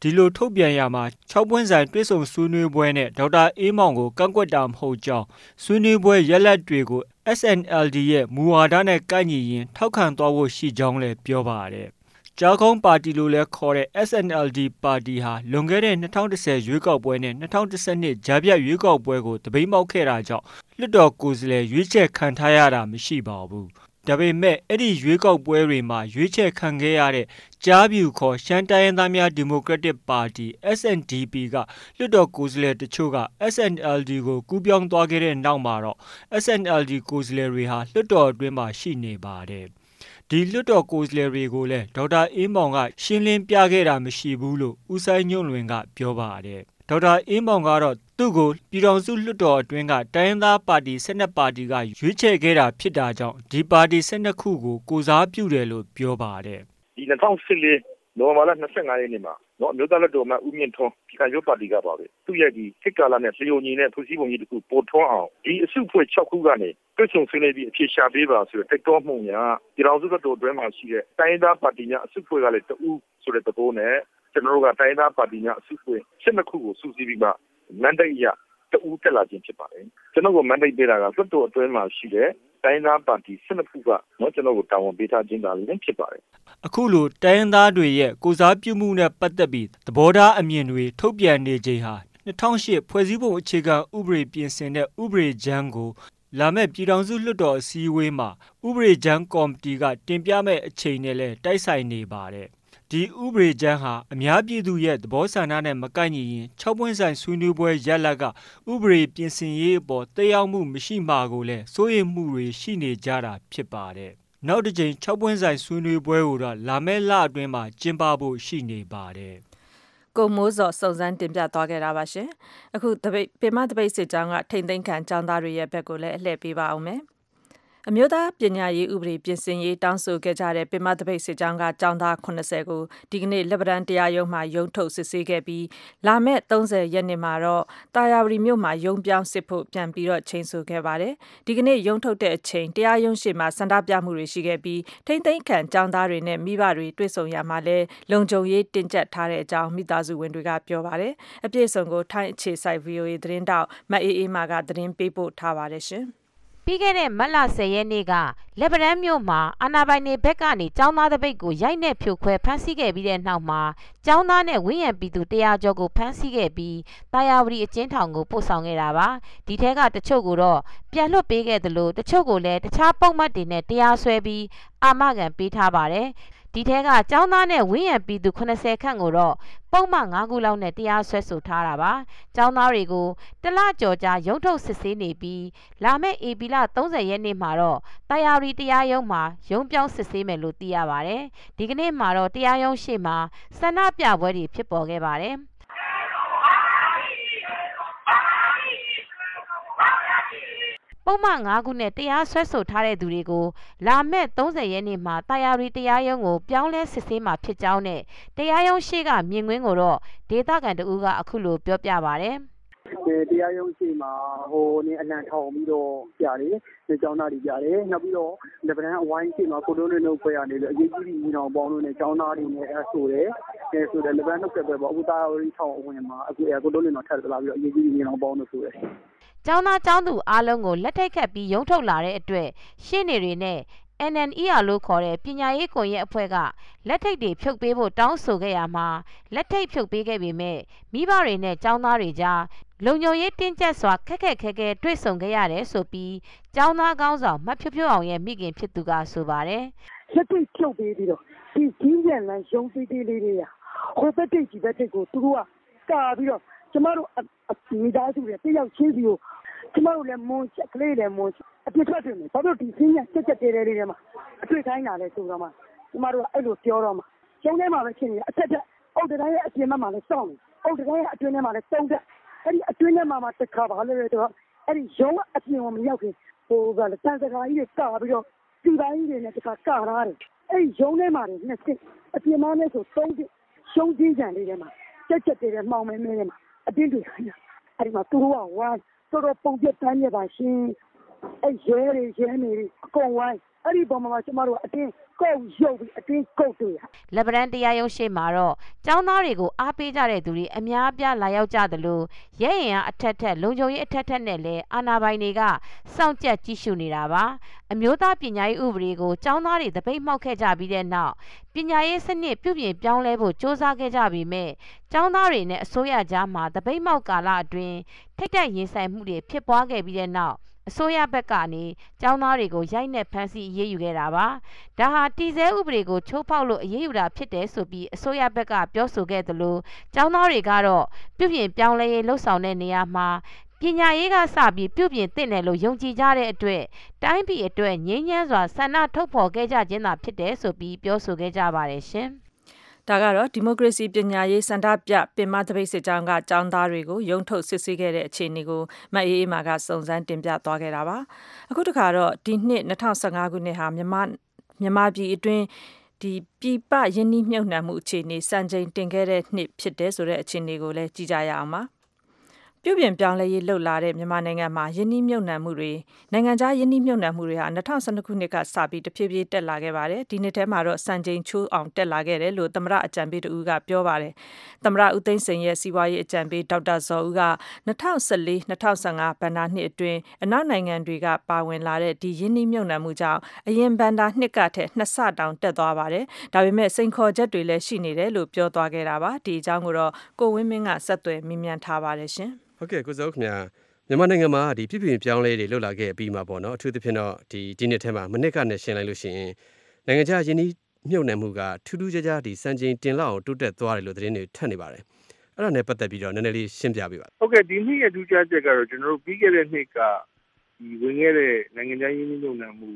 ဒီလိုထုတ်ပြန်ရမှာ6ပွင့်ဆိုင်တွဲဆုံဆွေးနွေးပွဲနဲ့ဒေါက်တာအေးမောင်ကိုကန့်ကွက်တာမဟုတ်ကြောင်းဆွေးနွေးပွဲရက်လက်တွေကို SNLD ရဲ့မူဝါဒနဲ့ကိုက်ညီရင်ထောက်ခံသွားဖို့ရှိကြောင်းလည်းပြောပါတယ်။ကြားကုန်းပါတီလို့လည်းခေါ်တဲ့ SNLD ပါတီဟာလွန်ခဲ့တဲ့2010ရွေးကောက်ပွဲနဲ့2012ကြားဖြတ်ရွေးကောက်ပွဲကိုတပိတ်မောက်ခဲ့တာကြောင့်လွှတ်တော်ကိုယ်စားလှယ်ရွေးချယ်ခံထားရတာမရှိပါဘူး။ဒါပေမဲ့အဲ့ဒီရွေးကောက်ပွဲတွေမှာရွေးချယ်ခံခဲ့ရတဲ့ကြားပြူခေါ်ရှမ်းတိုင်းရင်းသားများဒီမိုကရက်တစ်ပါတီ SNDP ကလွှတ်တော်ကိုယ်စားလှယ်တချို့က SNLD ကိုကူးပြောင်းသွားခဲ့တဲ့နောက်မှာတော့ SNLD ကိုယ်စားလှယ်တွေဟာလွှတ်တော်အတွင်းမှာရှိနေပါတယ်။ဒီလွှတ်တော်ကိုယ်စားလှယ်တွေကိုလည်းဒေါက်တာအေးမောင်ကရှင်းလင်းပြခဲ့တာမရှိဘူးလို့ဦးဆိုင်ညွန့်လွင်ကပြောပါတယ်။ဒေါက်တာအေးမောင်ကတော့သူ့ကိုပြည်ထောင်စုလွှတ်တော်အတွင်းကတိုင်းရင်းသားပါတီ12ပါတီကရွေးချယ်ခဲ့တာဖြစ်တာကြောင့်ဒီပါတီ12ခုကိုကိုစားပြုတယ်လို့ပြောပါတယ်။ဒီ2014နိုဝင်ဘာလ25ရက်နေ့မှာအမျိုးသားလွှတ်တော်မှာဦးမြင့်ထွန်းပြည်ခိုင်ဖြိုးပါတီကပါပဲသူ့ရဲ့ဒီခေတ်ကာလနဲ့ပြည်ုံညီနဲ့ဖွဲ့စည်းပုံကြီးတစ်ခုပေါ်ထွန်းအောင်ဒီအစုအဖွဲ့6ခုကနေတွဲဆုံဆွေးနွေးပြီးအဖြေရှာပေးပါဆိုတဲ့တိုက်တွန်းမှုများပြည်ထောင်စုလွှတ်တော်အတွင်းမှာရှိတဲ့တိုင်းသားပါတီများအစုအဖွဲ့ကလည်းတဦးဆိုတဲ့သဘောနဲ့ကျွန်တော်တို့ကတိုင်းသားပါတီများအစုအဖွဲ့12ခုကိုစုစည်းပြီးမှမန်ဒိတ်ရတဦးတက်လာခြင်းဖြစ်ပါတယ်ကျွန်တော်ကမန်ဒိတ်ပေးတာကလွှတ်တော်အတွင်းမှာရှိတဲ့တိုင်းသားပါတီ12ခုကကျွန်တော်ကိုတာဝန်ပေးထားခြင်းသာလည်းဖြစ်ပါတယ်အခုလိုတိုင်းရင်းသားတွေရဲ့ကိုစားပြုမှုနဲ့ပတ်သက်ပြီးသဘောထားအမြင်တွေထုတ်ပြန်နေခြင်းဟာ2008ဖွဲ့စည်းပုံအခြေခံဥပဒေပြင်ဆင်တဲ့ဥပဒေကြမ်းကိုလာမယ့်ပြည်ထောင်စုလွှတ်တော်အစည်းအဝေးမှာဥပဒေကြမ်းကော်မတီကတင်ပြမဲ့အချိန်နဲ့လည်းတိုက်ဆိုင်နေပါတယ်ဒီဥပဒေကြမ်းဟာအများပြည်သူရဲ့သဘောဆန္ဒနဲ့မကိုက်ညီရင်6ပွင့်ဆိုင်ဆွေးနွေးပွဲရက်လက်ကဥပဒေပြင်ဆင်ရေးအပေါ်သက်ရောက်မှုမရှိမှာကိုလည်းစိုးရိမ်မှုတွေရှိနေကြတာဖြစ်ပါတယ်။နောက်တစ်ကြိမ်6ပွင့်ဆိုင်ဆွေးနွေးပွဲကိုတော့လာမယ့်လအတွင်းမှာကျင်းပဖို့ရှိနေပါတယ်။ကိုမိုးစောစုံစမ်းတင်ပြသွားခဲ့တာပါရှင်။အခုပင်မတပိတ်စစ်ကြောင်းကထိမ့်သိမ်းခံចောင်းသားတွေရဲ့ဘက်ကိုလည်းအလှည့်ပေးပါအောင်မယ်။အမျိုးသားပညာရေးဥပဒေပြင်ဆင်ရေးတောင်းဆိုခဲ့ကြတဲ့ပင်မတပိတ်စစ်ကြောင်းကចောင်းသား80ကိုဒီကနေ့လက်ပံတရားရုံးမှာရုံးထုတ်စစ်ဆေးခဲ့ပြီးလာမယ့်30ရက်နေ့မှာတော့တာယာဝတီမြို့မှာရုံးပြောင်းစစ်ဖို့ပြန်ပြီးတော့ချိန်ဆခဲ့ပါတယ်။ဒီကနေ့ရုံးထုတ်တဲ့အချိန်တရားရုံးရှိမှာစန္ဒပြမှုတွေရှိခဲ့ပြီးထိမ့်သိမ်းခံចောင်းသားတွေနဲ့မိဘတွေတွေ့ဆုံရမှာလဲလုံခြုံရေးတင်ကျပ်ထားတဲ့အကြောင်းမိသားစုဝင်တွေကပြောပါတယ်။အပြည့်အစုံကိုထိုင်းအခြေစိုက် VOA သတင်းတောက်မအေးအေးမာကသတင်းပေးပို့ထားပါတယ်ရှင်။ပြီးခဲ့တဲ့မတ်လ10ရက်နေ့ကလက်ပံမြို့မှာအာဏာပိုင်တွေဘက်ကနေចောင်းသားတပိတ်ကိုရိုက်နှက်ဖြိုခွဲဖမ်းဆီးခဲ့ပြီးတဲ့နောက်မှာចောင်းသားနဲ့ဝင်းရံပြည်သူ100ကျော်ကိုဖမ်းဆီးခဲ့ပြီးတာယာဝတီအကျဉ်းထောင်ကိုပို့ဆောင်ခဲ့တာပါဒီထဲကတချို့ကိုတော့ပြန်လွှတ်ပေးခဲ့တယ်လို့တချို့ကိုလည်းတခြားပုံမှတ်တွေနဲ့တရားစွဲပြီးအာမခံပေးထားပါတယ်ဒီထဲကចောင်းသားနဲ့ဝင်းရံပြည်သူ80ခန့်ကိုတော့ပုံမှန်5ခုလောက်နဲ့တရားစွဲဆိုထားတာပါ။ကျောင်းသားတွေကိုတလကျော်ကြာရုံးထုတ်စစ်ဆေးနေပြီးလာမယ့်ဧပြီလ30ရက်နေ့မှာတော့တာယာဝတီတရားရုံးမှာရုံးပြောင်းစစ်ဆေးမယ်လို့သိရပါတယ်။ဒီကနေ့မှာတော့တရားရုံးရှေ့မှာဆန္ဒပြပွဲတွေဖြစ်ပေါ်ခဲ့ပါတယ်။ပုံမှန်5ခုနဲ့တရားစွဲဆိုထားတဲ့သူတွေကိုလာမယ့်30ရက်နေ့မှာတာယာဝတီတရားရုံးကိုပြောင်းလဲစစ်ဆေးမှာဖြစ်ကြောင်းနဲ့တရားရုံးရှိကမြင်ကွင်းကိုတော့ဒေသခံတဦးကအခုလိုပြောပြပါတယ်တရားရုံးရှိမှာအလံထောင်ပြီးတော့ပြတယ်။ကျောင်းသားတွေပြတယ်။နောက်ပြီးတော့လက်ပံအဝိုင်းရှိမှာကိုတိုးနဲ့နှုတ်ခွဲရနေလို့အရေးကြီးညီနောင်ပေါင်းလို့နဲ့ကျောင်းသားတွေနဲ့ဆိုတယ်။ဆိုတယ်လက်ပံနှုတ်ဆက်ပဲပေါ့အခုတာယာဝတီထောင်အဝင်မှာအခုကိုတိုးနဲ့တော့ထပ်လာပြီးတော့အရေးကြီးညီနောင်ပေါင်းလို့ဆိုတယ်။ကျောင်းသားကျောင်းသူအားလုံးကိုလက်ထိတ်ခတ်ပြီးရုံးထုတ်လာတဲ့အတွက်ရှင်းနေတွေနဲ့ NNER လို့ခေါ်တဲ့ပညာရေးကွန်ရက်အဖွဲ့ကလက်ထိတ်တွေဖြုတ်ပေးဖို့တောင်းဆိုခဲ့ရမှာလက်ထိတ်ဖြုတ်ပေးခဲ့ပေမဲ့မိဘတွေနဲ့ကျောင်းသားတွေကြားလုံခြုံရေးတင်းကျပ်စွာခက်ခဲတွေ့ဆုံခဲ့ရတယ်ဆိုပြီးကျောင်းသားကောင်းဆောင်မဖြိုးဖြိုးအောင်ရဲ့မိခင်ဖြစ်သူကဆိုပါတယ်လက်ထိတ်ဖြုတ်ပေးပြီးတော့ဒီကြီးရန်လမ်းရုံးသေးသေးလေးတွေကဟိုဘက်တိတ်ဒီဘက်တိတ်ကိုသူတို့ကကာပြီးတော့ကျမတို့မိသားစုတွေတယောက်ချင်းစီကိုကျမတို့လည်းမွန်ချက်ကလေးလည်းမွန်အပြစ်ထွက်တယ်ဘာလို့ဒီစင်းရတက်တဲတဲလေးတွေမှာအတွေ့ခိုင်းတာလဲဆိုတော့မှကျမတို့ကအဲ့လိုပြောတော့မှကျုံးထဲမှာပဲဖြစ်နေအထက်ထက်အုတ်တိုင်းရဲ့အပြင်မှာလည်းစောင့်နေအုတ်တိုင်းရဲ့အတွင်းထဲမှာလည်းတုံးတက်အဲ့ဒီအတွင်းထဲမှာတစ်ခါပါလဲတော့အဲ့ဒီရုံးအပြင်ကိုမရောက်ခင်ဟိုကလည်းတန်စကားကြီးတွေကာပြီးတော့ဒီပိုင်းကြီးတွေနဲ့တစ်ခါကာထားတယ်အဲ့ဒီရုံးထဲမှာလည်းနှစ်စစ်အပြင်မှာလည်းဆို3စစ်ရှုံးကြီးကြံလေးထဲမှာတက်တဲမှောင်မဲမဲထဲမှာအတင်းတွေခိုင်းတာအဲ့ဒီမှာသူတို့ကဝါတော်ပုံပြတန်းရပါရှင်အဲ့ရဲနေအကုန်ဝိုင်းအဲ့ဒီပုံမှာကျမတို့အတင်းကုတ်ရုပ်ပြီးအတင်းကုတ်တွေ့ရလက်ဗရန်တရားရုံးရှိမှာတော့ကျောင်းသားတွေကိုအားပေးကြတဲ့သူတွေအများအပြားလာရောက်ကြသလိုရဲရင်အားအထက်ထက်လုံခြုံရေးအထက်ထက်နဲ့လည်းအာဏာပိုင်တွေကစောင့်ကြပ်ကြည့်ရှုနေတာပါအမျိုးသားပညာရေးဥပဒေကိုကျောင်းသားတွေတပိတ်မှောက်ခဲ့ကြပြီးတဲ့နောက်ပညာရေးစနစ်ပြုပြင်ပြောင်းလဲဖို့စ조사ခဲ့ကြပြီးမြဲကျောင်းသားတွေနဲ့အစိုးရကြားမှာတပိတ်မှောက်ကာလအတွင်းထိတ်တက်ရင်ဆိုင်မှုတွေဖြစ်ပွားခဲ့ပြီးတဲ့နောက်အစိုးရဘက်ကနေကျောင်းသားတွေကိုရိုက်နှက်ဖမ်းဆီးအရေးယူခဲ့တာပါဒါဟာတည်ဆဲဥပဒေကိုချိုးဖောက်လို့အရေးယူတာဖြစ်တယ်ဆိုပြီးအစိုးရဘက်ကပြောဆိုခဲ့သလိုကျောင်းသားတွေကတော့ပြုပြင်ပြောင်းလဲရေးလှုပ်ဆောင်တဲ့နေရာမှာပညာရေးကစပြီးပြုပြင်သင့်တယ်လို့ယုံကြည်ကြတဲ့အတွက်တိုင်းပြည်အတွက်ငြိမ်းချမ်းစွာဆန္ဒထုတ်ဖော်ခဲ့ကြခြင်းသာဖြစ်တယ်ဆိုပြီးပြောဆိုခဲ့ကြပါတယ်ရှင်ဒါကတော့ဒီမိုကရေစီပညာရေးစန္ဒပြပင်မသပိတ်စစ်ကြောင်းကကျောင်းသားတွေကိုရုံထုတ်စစ်ဆေးခဲ့တဲ့အခြေအနေကိုမအေးအေးမာကစုံစမ်းတင်ပြသွားခဲ့တာပါအခုတခါတော့ဒီနှစ်2015ခုနှစ်ဟာမြန်မာပြည်အတွင်းဒီပြည်ပယင်းနှိမ့်မြုပ်နှံမှုအခြေအနေစံချိန်တင်ခဲ့တဲ့နှစ်ဖြစ်တဲ့ဆိုတဲ့အခြေအနေကိုလည်းကြည့်ကြရအောင်ပါပြုပြင်ပြောင်းလဲရေးလှုပ်လာတဲ့မြန်မာနိုင်ငံမှာယင်းနှိမ့်မြုပ်နှံမှုတွေနိုင်ငံခြားယင်းနှိမ့်မြုပ်နှံမှုတွေဟာ2012ခုနှစ်ကစပြီးတဖြည်းဖြည်းတက်လာခဲ့ပါတယ်ဒီနှစ်ထဲမှာတော့စံချိန်ချိုးအောင်တက်လာခဲ့တယ်လို့သမရအကြံပေးတူကပြောပါတယ်သမရဦးသိန်းစိန်ရဲ့စီးပွားရေးအကြံပေးဒေါက်တာဇော်ဦးက2014-2015ဘဏ္ဍာနှစ်အတွင်းအနောက်နိုင်ငံတွေကပါဝင်လာတဲ့ဒီယင်းနှိမ့်မြုပ်နှံမှုကြောင့်အရင်ဘဏ္ဍာနှစ်ကထက်2ဆတောင်တက်သွားပါတယ်ဒါပေမဲ့စိန်ခေါ်ချက်တွေလည်းရှိနေတယ်လို့ပြောသွားခဲ့တာပါဒီအကြောင်းကိုတော့ကိုဝင်းမင်းကဆက်သွယ်မြင်မြန်ထားပါတယ်ရှင်ဟုတ်ကဲ့ကိုစောခင်ဗျာမြန်မာနိုင်ငံမှာဒီပြည်ပြင်ပြောင်းလဲတွေလှုပ်လာခဲ့ပြီးမှာပေါ့နော်အထူးသဖြင့်တော့ဒီနှစ်ထဲမှာမနစ်ကနဲ့ရှင်းလိုက်လို့ရှိရင်နိုင်ငံခြားယင်းနှိမြုပ်နှံမှုကထူးထူးခြားခြားဒီစံချိန်တင်လောက်အောင်တိုးတက်သွားတယ်လို့သတင်းတွေထပ်နေပါတယ်အဲ့ဒါနဲ့ပတ်သက်ပြီးတော့နည်းနည်းလေးရှင်းပြပေးပါဟုတ်ကဲ့ဒီနှစ်ရဲ့ထူးခြားချက်ကတော့ကျွန်တော်တို့ပြီးခဲ့တဲ့နှစ်ကဒီဝင်ခဲ့တဲ့နိုင်ငံခြားယင်းနှိမြုပ်နှံမှု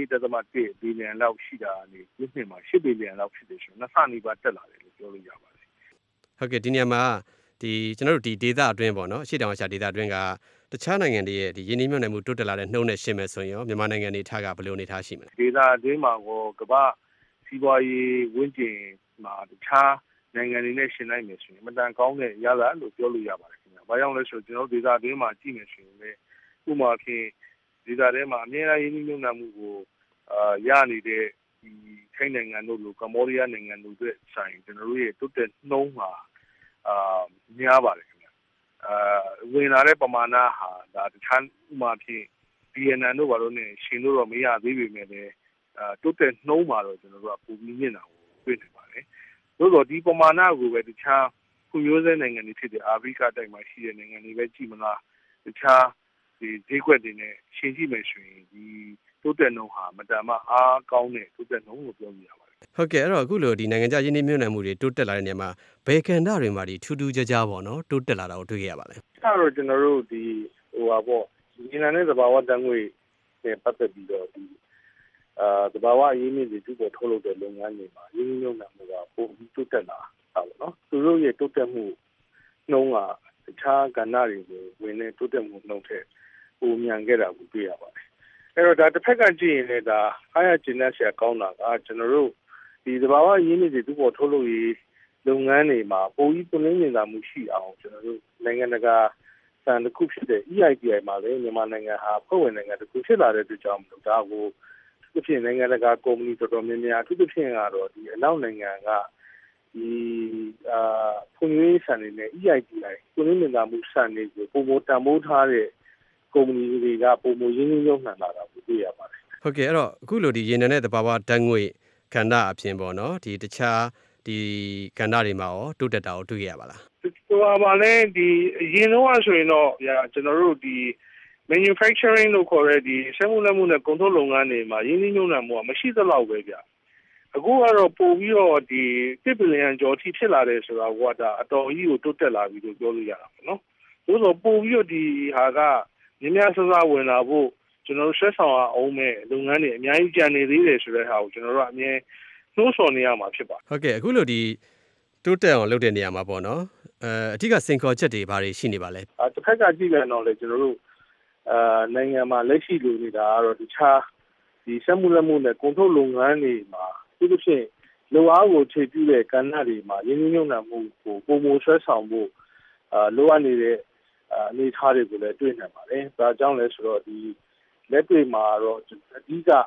4.1 ဘီလီယံလောက်ရှိတာနေဒီနှစ်မှာ8ဘီလီယံလောက်ဖြစ်တယ်ဆိုတော့နှစ်ဆနီးပါးတက်လာတယ်လို့ပြောလို့ရပါတယ်ဟုတ်ကဲ့ဒီနေရာမှာဒီကျွန်တော်တို့ဒီဒေသအတွင်းပေါ့နော်ရှေ့တောင်အာရှဒေသအတွင်းကတခြားနိုင်ငံတွေရဲ့ဒီယင်းနှိမ့်မြုပ်နှံမှုတိုးတက်လာတဲ့နှုန်းနဲ့ရှင်းမယ်ဆိုရင်ရောမြန်မာနိုင်ငံအနေထားကဘယ်လိုအနေထားရှိမလဲဒေသအတွင်းမှာကိုကမ္ဘာစီးပွားရေးဝန်းကျင်မှာတခြားနိုင်ငံတွေနဲ့ရှင်းလိုက်မယ်ဆိုရင်အမှန်တန်ကောင်းတဲ့ရလဒ်လို့ပြောလို့ရပါတယ်ခင်ဗျာ။ဘာကြောင့်လဲဆိုတော့ကျွန်တော်ဒေသအတွင်းမှာကြည့်မယ်ဆိုရင်လည်းဥပမာဖြင့်ဒေသထဲမှာအမြဲတမ်းယင်းနှိမ့်မြုပ်နှံမှုကိုရနေတဲ့ဒီထိုင်းနိုင်ငံတို့လိုကမ္ဘောဒီးယားနိုင်ငံတို့အတွက်ဆိုင်ကျွန်တော်တို့ရဲ့တိုးတက်နှုန်းမှာများပါတယ်ခင်ဗျဝင်လာတဲ့ပမာဏဟာဒါတခြားဥမာဖြင့်ဗီယက်နမ်တို့ဘာလို့လဲရှင်လို့တော့မရသေးပေမဲ့လည်းတိုးတက်နှုန်းမှာတော့ကျွန်တော်တို့ကပုံပြီးမြင့်တာကိုတွေ့နေပါတယ်သို့တော့ဒီပမာဏကိုပဲတခြားဖွံ့ဖြိုးဆဲနိုင်ငံတွေဖြစ်တဲ့အာဖရိကတိုက်မှာရှိတဲ့နိုင်ငံတွေပဲကြည့်မလားတခြားဒီဈေးကွက်တွေနဲ့ရှင်းကြည့်မယ်ဆိုရင်ဒီတိုးတက်နှုန်းဟာမတန်မှအားကောင်းတဲ့တိုးတက်နှုန်းကိုပြောလို့ရပါတယ်ဟုတ်ကဲ့အဲ့တော့အခုလိုဒီနိုင်ငံခြားယင်းနှိမ့်မြုပ်နှံမှုတွေတိုးတက်လာတဲ့နေရာမှာဘယ်ကဏ္ဍတွေမှာဒီထူးထူးခြားခြားပေါ့နော်တိုးတက်လာတာကိုတွေ့ခဲ့ရပါလဲအဲ့တော့ကျွန်တော်တို့ဒီပေါ့ဒီနိုင်ငံနဲ့သဘာဝတန်ငွေနဲ့ပတ်သက်ပြီးတော့ဒီသဘာဝအရင်းအမြစ်တွေတူပေါ်ထုတ်လုပ်တဲ့လုပ်ငန်းတွေမှာရင်းနှီးမြှုပ်နှံမှုကပိုပြီးတိုးတက်လာတာပေါ့နော်သူတို့ရဲ့တိုးတက်မှုနှုန်းကတခြားကဏ္ဍတွေကိုဝင်နေတိုးတက်မှုနှုန်းထက်ပိုမြန်ခဲ့တာကိုတွေ့ရပါတယ်အဲ့တော့ဒါတစ်ဖက်ကကြည့်ရင်လည်းဒါအားရကျဉ်းဆရာကောင်းတာကကျွန်တော်တို့ဒီသဘာဝရင်းနှီးတွေတူပေါ်ထုတ်လုပ်ရေးလုပ်ငန်းတွေမှာပိုပြီးပုံနှင်းနေတာမှုရှိအောင်ကျွန်တော်တို့နိုင်ငံတကာစံတစ်ခုဖြစ်တဲ့ EITI မှာလည်းမြန်မာနိုင်ငံဟာဖွဲ့ဝင်နိုင်ငံတစ်ခုဖြစ်လာတဲ့အတွက်ကြောင့်ဒါကိုသူဖြင့်နိုင်ငံတကာကုမ္ပဏီတော်တော်များများသူဖြင့်ကတော့ဒီအနောက်နိုင်ငံကဒီဖွံ့ဖြိုးရေးစံတွေနဲ့ EITI ပုံနှင်းနေတာမှုစံတွေကိုပုံမတန်ဖိုးထားတဲ့ကုမ္ပဏီတွေကပုံမရင်းနှီးမြှုပ်နှံလာတာကိုတွေ့ရပါတယ်ဟုတ်ကဲ့အဲ့တော့အခုလိုဒီရေနံနဲ့သဘာဝဓာတ်ငွေကဏ္ဍအပြင်ပေါ့နော်ဒီတခြားဒီကဏ္ဍတွေမှာရောတိုးတက်တာကိုတွေ့ရပါလားဟိုပါလဲဒီအရင်တော့ဆိုရင်တော့ကျွန်တော်တို့ဒီ manufacturing လို့ခေါ်တဲ့ဒီစက်မှုလက်မှုနဲ့ကုန်ထုတ်လုပ်ငန်းတွေမှာရင်းနှီးမြှုပ်နှံမှုကမရှိသလောက်ပဲဗျအခုကတော့ပို့ပြီးတော့ဒီ1ဘီလီယံကျော်ထိဖြစ်လာတယ်ဆိုတာကဒါအတော်ကြီးကိုတိုးတက်လာပြီလို့ပြောလို့ရတာပေါ့နော်သို့သောပို့ပြီးတော့ဒီဟာကမြင်းများစစဝင်လာဖို့ကျွန်တော်တို့ဆက်ဆောင်အောင်မဲ့လုပ်ငန်းတွေအများကြီးကြံနေသေးတယ်ဆိုတဲ့ဟာကိုကျွန်တော်တို့အမြဲနှိုးဆော်နေရမှာဖြစ်ပါတယ်ဟုတ်ကဲ့အခုလိုဒီတိုးတက်အောင်လုပ်တဲ့နေရာမှာပေါ့နော်အဓိကစင်ခေါ်ချက်တွေဘာတွေရှိနေပါလဲတစ်ခါကကြည့်ပြန်တော့လေကျွန်တော်တို့နိုင်ငံမှာလက်ရှိလိုနေတာကတော့တခြားဒီစက်မှုလက်မှုနဲ့ကုန်ထုတ်လုပ်ငန်းတွေမှာသူတို့ဖြင့်လိုအားကိုခြေပြုတဲ့ကဏ္ဍတွေမှာရင်းနှီးမြှုပ်နှံမှုကိုပုံမဆွဲဆောင်ဖို့လိုအပ်နေတဲ့အနေအထားတွေကိုလည်းတွေ့နိုင်ပါတယ်ဒါကြောင့်လဲဆိုတော့ဒီလက်တွေ့မှာတော့အဓိက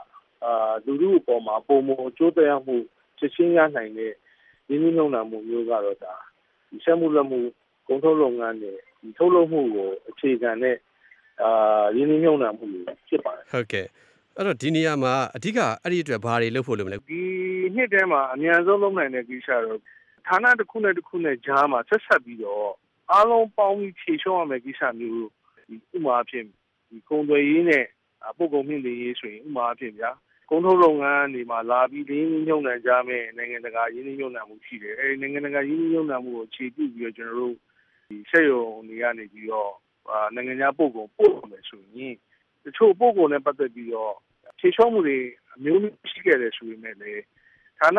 လူထုအပေါ်မှာပုံမအကျိုးသက်ရောက်မှုချက်ချင်းရနိုင်တဲ့ရင်းနှီးမြှုပ်နှံမှုမျိုးကတော့ဒါဒီစက်မှုလက်မှုကုန်ထုတ်လုပ်ငန်းတွေဒီထုတ်လုပ်မှုကိုအခြေခံတဲ့ရင်းနှီးမြှုပ်နှံမှုတွေဖြစ်ပါတယ်ဟုတ်ကဲ့အဲ့တော့ဒီနေရာမှာအဓိကအဲ့ဒီအတွက်ဘာတွေလုပ်ဖို့လုပ်မလဲဒီနှစ်ထဲမှာအများဆုံးလုပ်နိုင်တဲ့ကိစ္စတော့ဌာနတစ်ခုနဲ့တစ်ခုနဲ့ကြားမှာဆက်ဆက်ပြီးတော့အားလုံးပေါင်းပြီးဖြည့်ရှင်းရမယ့်ကိစ္စမျိုးဒီဥပမာအဖြစ်ဒီကုန်သွယ်ရေးနဲ့ပို့ကုန်မြင့်တင်ရေးဆိုရင်ဥပမာအဖြစ်ဗျာကုန်ထုတ်လုပ်ငန်းတွေမှာလာပြီးရင်းနှီးမြှုပ်နှံကြမယ့်နိုင်ငံတကာရင်းနှီးမြှုပ်နှံမှုရှိတယ်အဲဒီနိုင်ငံတကာရင်းနှီးမြှုပ်နှံမှုကိုအခြေပြုပြီးတော့ကျွန်တော်တို့ဒီစက်ရုံတွေကနေပြီးတော့နိုင်ငံခြားပို့ကုန်ပို့မယ်ဆိုရင်တချို့ပို့ကုန်နဲ့ပတ်သက်ပြီးတော့ဖြည့်ရှင်းမှုတွေအမျိုးမျိုးရှိခဲ့တယ်ဆိုပေမဲ့လည်းဌာန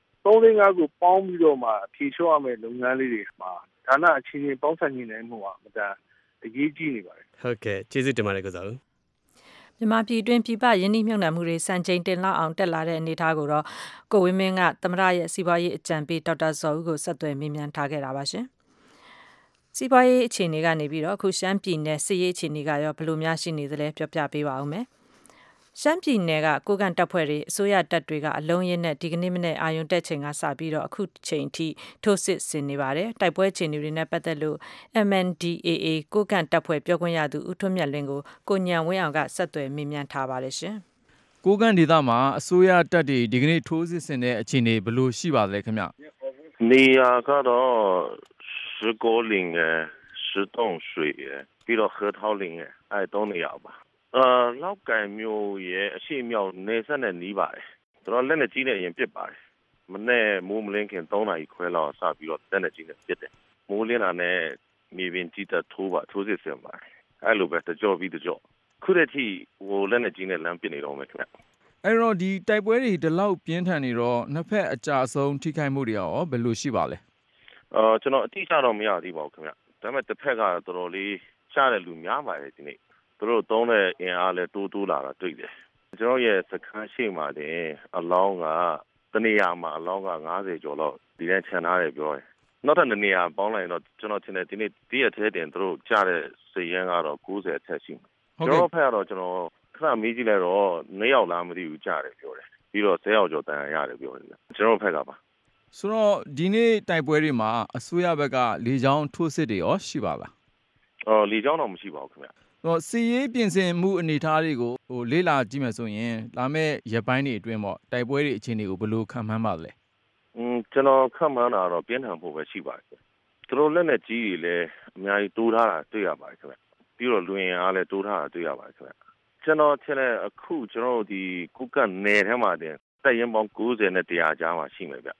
3-5ခုပေါင်းပြီးတော့မှဖြည့်ရှင်းရမယ့်လုပ်ငန်းလေးတွေမှာဌာနအချင်းချင်းပေါင်းစပ်ညီနိုင်မှုဟာမတန်အရေးကြီးနေပါတယ်ဟုတ်ကဲ့ကျေးဇူးတင်ပါတယ်ကိုစားဦးမြန်မာပြည်တွင်းပြည်ပရင်းနှီးမြှုပ်နှံမှုတွေစံချိန်တင်လောက်အောင်တက်လာတဲ့အနေအထားကိုတော့ကိုဝင်းမင်းကသမရရဲ့စီးပွားရေးအကြံပေးဒေါက်တာဇော်ဦးကိုဆက်သွယ်မေးမြန်းထားခဲ့တာပါရှင်စီးပွားရေးအခြေအနေကနေပြီးတော့အခုရှမ်းပြည်နယ်စစ်ရေးအခြေအနေကရောဘယ်လိုများရှိနေသလဲပြောပြပေးပါဦးမယ်ရှမ်းပြည်နယ်ကကိုကန့်တပ်ဖွဲ့တွေအစိုးရတပ်တွေကအလုံးရင်းနဲ့ဒီကနေ့မနေ့အာရုံတက်ချိန်ကစပြီးတော့အခုချိန်ထိထိုးစစ်ဆင်နေပါတယ်တိုက်ပွဲအခြေအနေတွေနဲ့ပတ်သက်လို့ MNDAA ကိုကန့်တပ်ဖွဲ့ပြောခွင့်ရသူဦးထွန်းမြတ်လင်းကိုကိုညံဝင်းအောင်ကဆက်သွယ်မေးမြန်းထားပါတယ်ရှင်ကိုကန့်ဒေသမှာအစိုးရတပ်တွေဒီကနေ့ထိုးစစ်ဆင်တဲ့အခြေအနေဘယ်လိုရှိပါလဲခင်ဗျနေရာကတော့石果岭石洞水ပြီးတော့河套岭အဲ3နေရာပါလောက်ကန်မျိုးရဲ့အရှိမြောက်နေဆက်နဲ့နီးပါတယ်။တော်တော်လက်နဲ့ကြီးနေရင်ပြစ်ပါတယ်။မနေ့မိုးမလင်းခင်3နာရီခွဲလောက်စပြီးတော့လက်နဲ့ကြီးနေပြစ်တယ်။မိုးလင်းတာနဲ့မြေပြင်ကြီးတဲ့ထိုးစစ်ဆင်ပါတယ်။အဲ့လိုပဲတကြောပြီးတကြောခုတည်းထိလက်နဲ့ကြီးနဲ့လမ်းပစ်နေတော့မယ်ခင်ဗျ။အဲ့တော့ဒီတိုက်ပွဲတွေဒီလောက်ပြင်းထန်နေတော့နှစ်ဖက်အကြအဆုံးထိခိုက်မှုတွေရောဘယ်လိုရှိပါလဲ။ကျွန်တော်အတိအကျတော့မရသေးပါဘူးခင်ဗျ။ဒါပေမဲ့တစ်ဖက်ကတော်တော်လေးရှားတဲ့လူများပါတယ်ဒီနေ့။သူတို့သုံးတဲ့အင်အားလဲတိုးလာတာတွေ့တယ်ကျွန်တော်ရဲ့စခန်းရှိမှတင်အလောင်းကတနေရာမှာအလောင်းက90ကျော်လောက်ဒီတိုင်းခြံထားတယ်ပြောတယ်နောက်ထပ်နေရာပေါင်းလိုက်တော့ကျွန်တော်ထင်တယ်ဒီနေ့တည့်ရတဲ့တင်သူတို့ကြားတဲ့စရင်းကတော့90အထက်ရှိမှာကျွန်တော်ဖက်ကတော့ကျွန်တော်ခဏမေးကြည့်လိုက်တော့2ယောက်လားမသိဘူးကြားတယ်ပြောတယ်ပြီးတော့10ယောက်ကျော်တန်ရတယ်ပြောတယ်ကျွန်တော်ဖက်ကပါဆိုတော့ဒီနေ့တိုက်ပွဲတွေမှာအစိုးရဘက်ကလေကြောင်းထိုးစစ်တွေရောရှိပါလားလေကြောင်းတော့မရှိပါဘူးခင်ဗျတော့စီရေးပြင်ဆင်မှုအနေအထားတွေကိုလေ့လာကြည့်မယ်ဆိုရင်လာမယ့်ရက်ပိုင်းတွေအတွင်းပေါ့တိုက်ပွဲတွေအခြေအနေကိုဘယ်လိုခံမှန်းပါလဲကျွန်တော်ခံမှန်းတာတော့ပြင်းထန်ဖို့ပဲရှိပါတယ်သူတို့လက်နဲ့ကြီးတွေလည်းအများကြီးတိုးထားတာတွေ့ရပါတယ်ခင်ဗျပြီးတော့လူရင်အားလည်းတိုးထားတာတွေ့ရပါတယ်ခင်ဗျကျွန်တော်ထင်တယ်အခုကျွန်တော်ဒီကုကနယ်ထဲမှာတင်တပ်ရင်းပေါင်း90နဲ့100ကြားမှာရှိမယ်ဗျ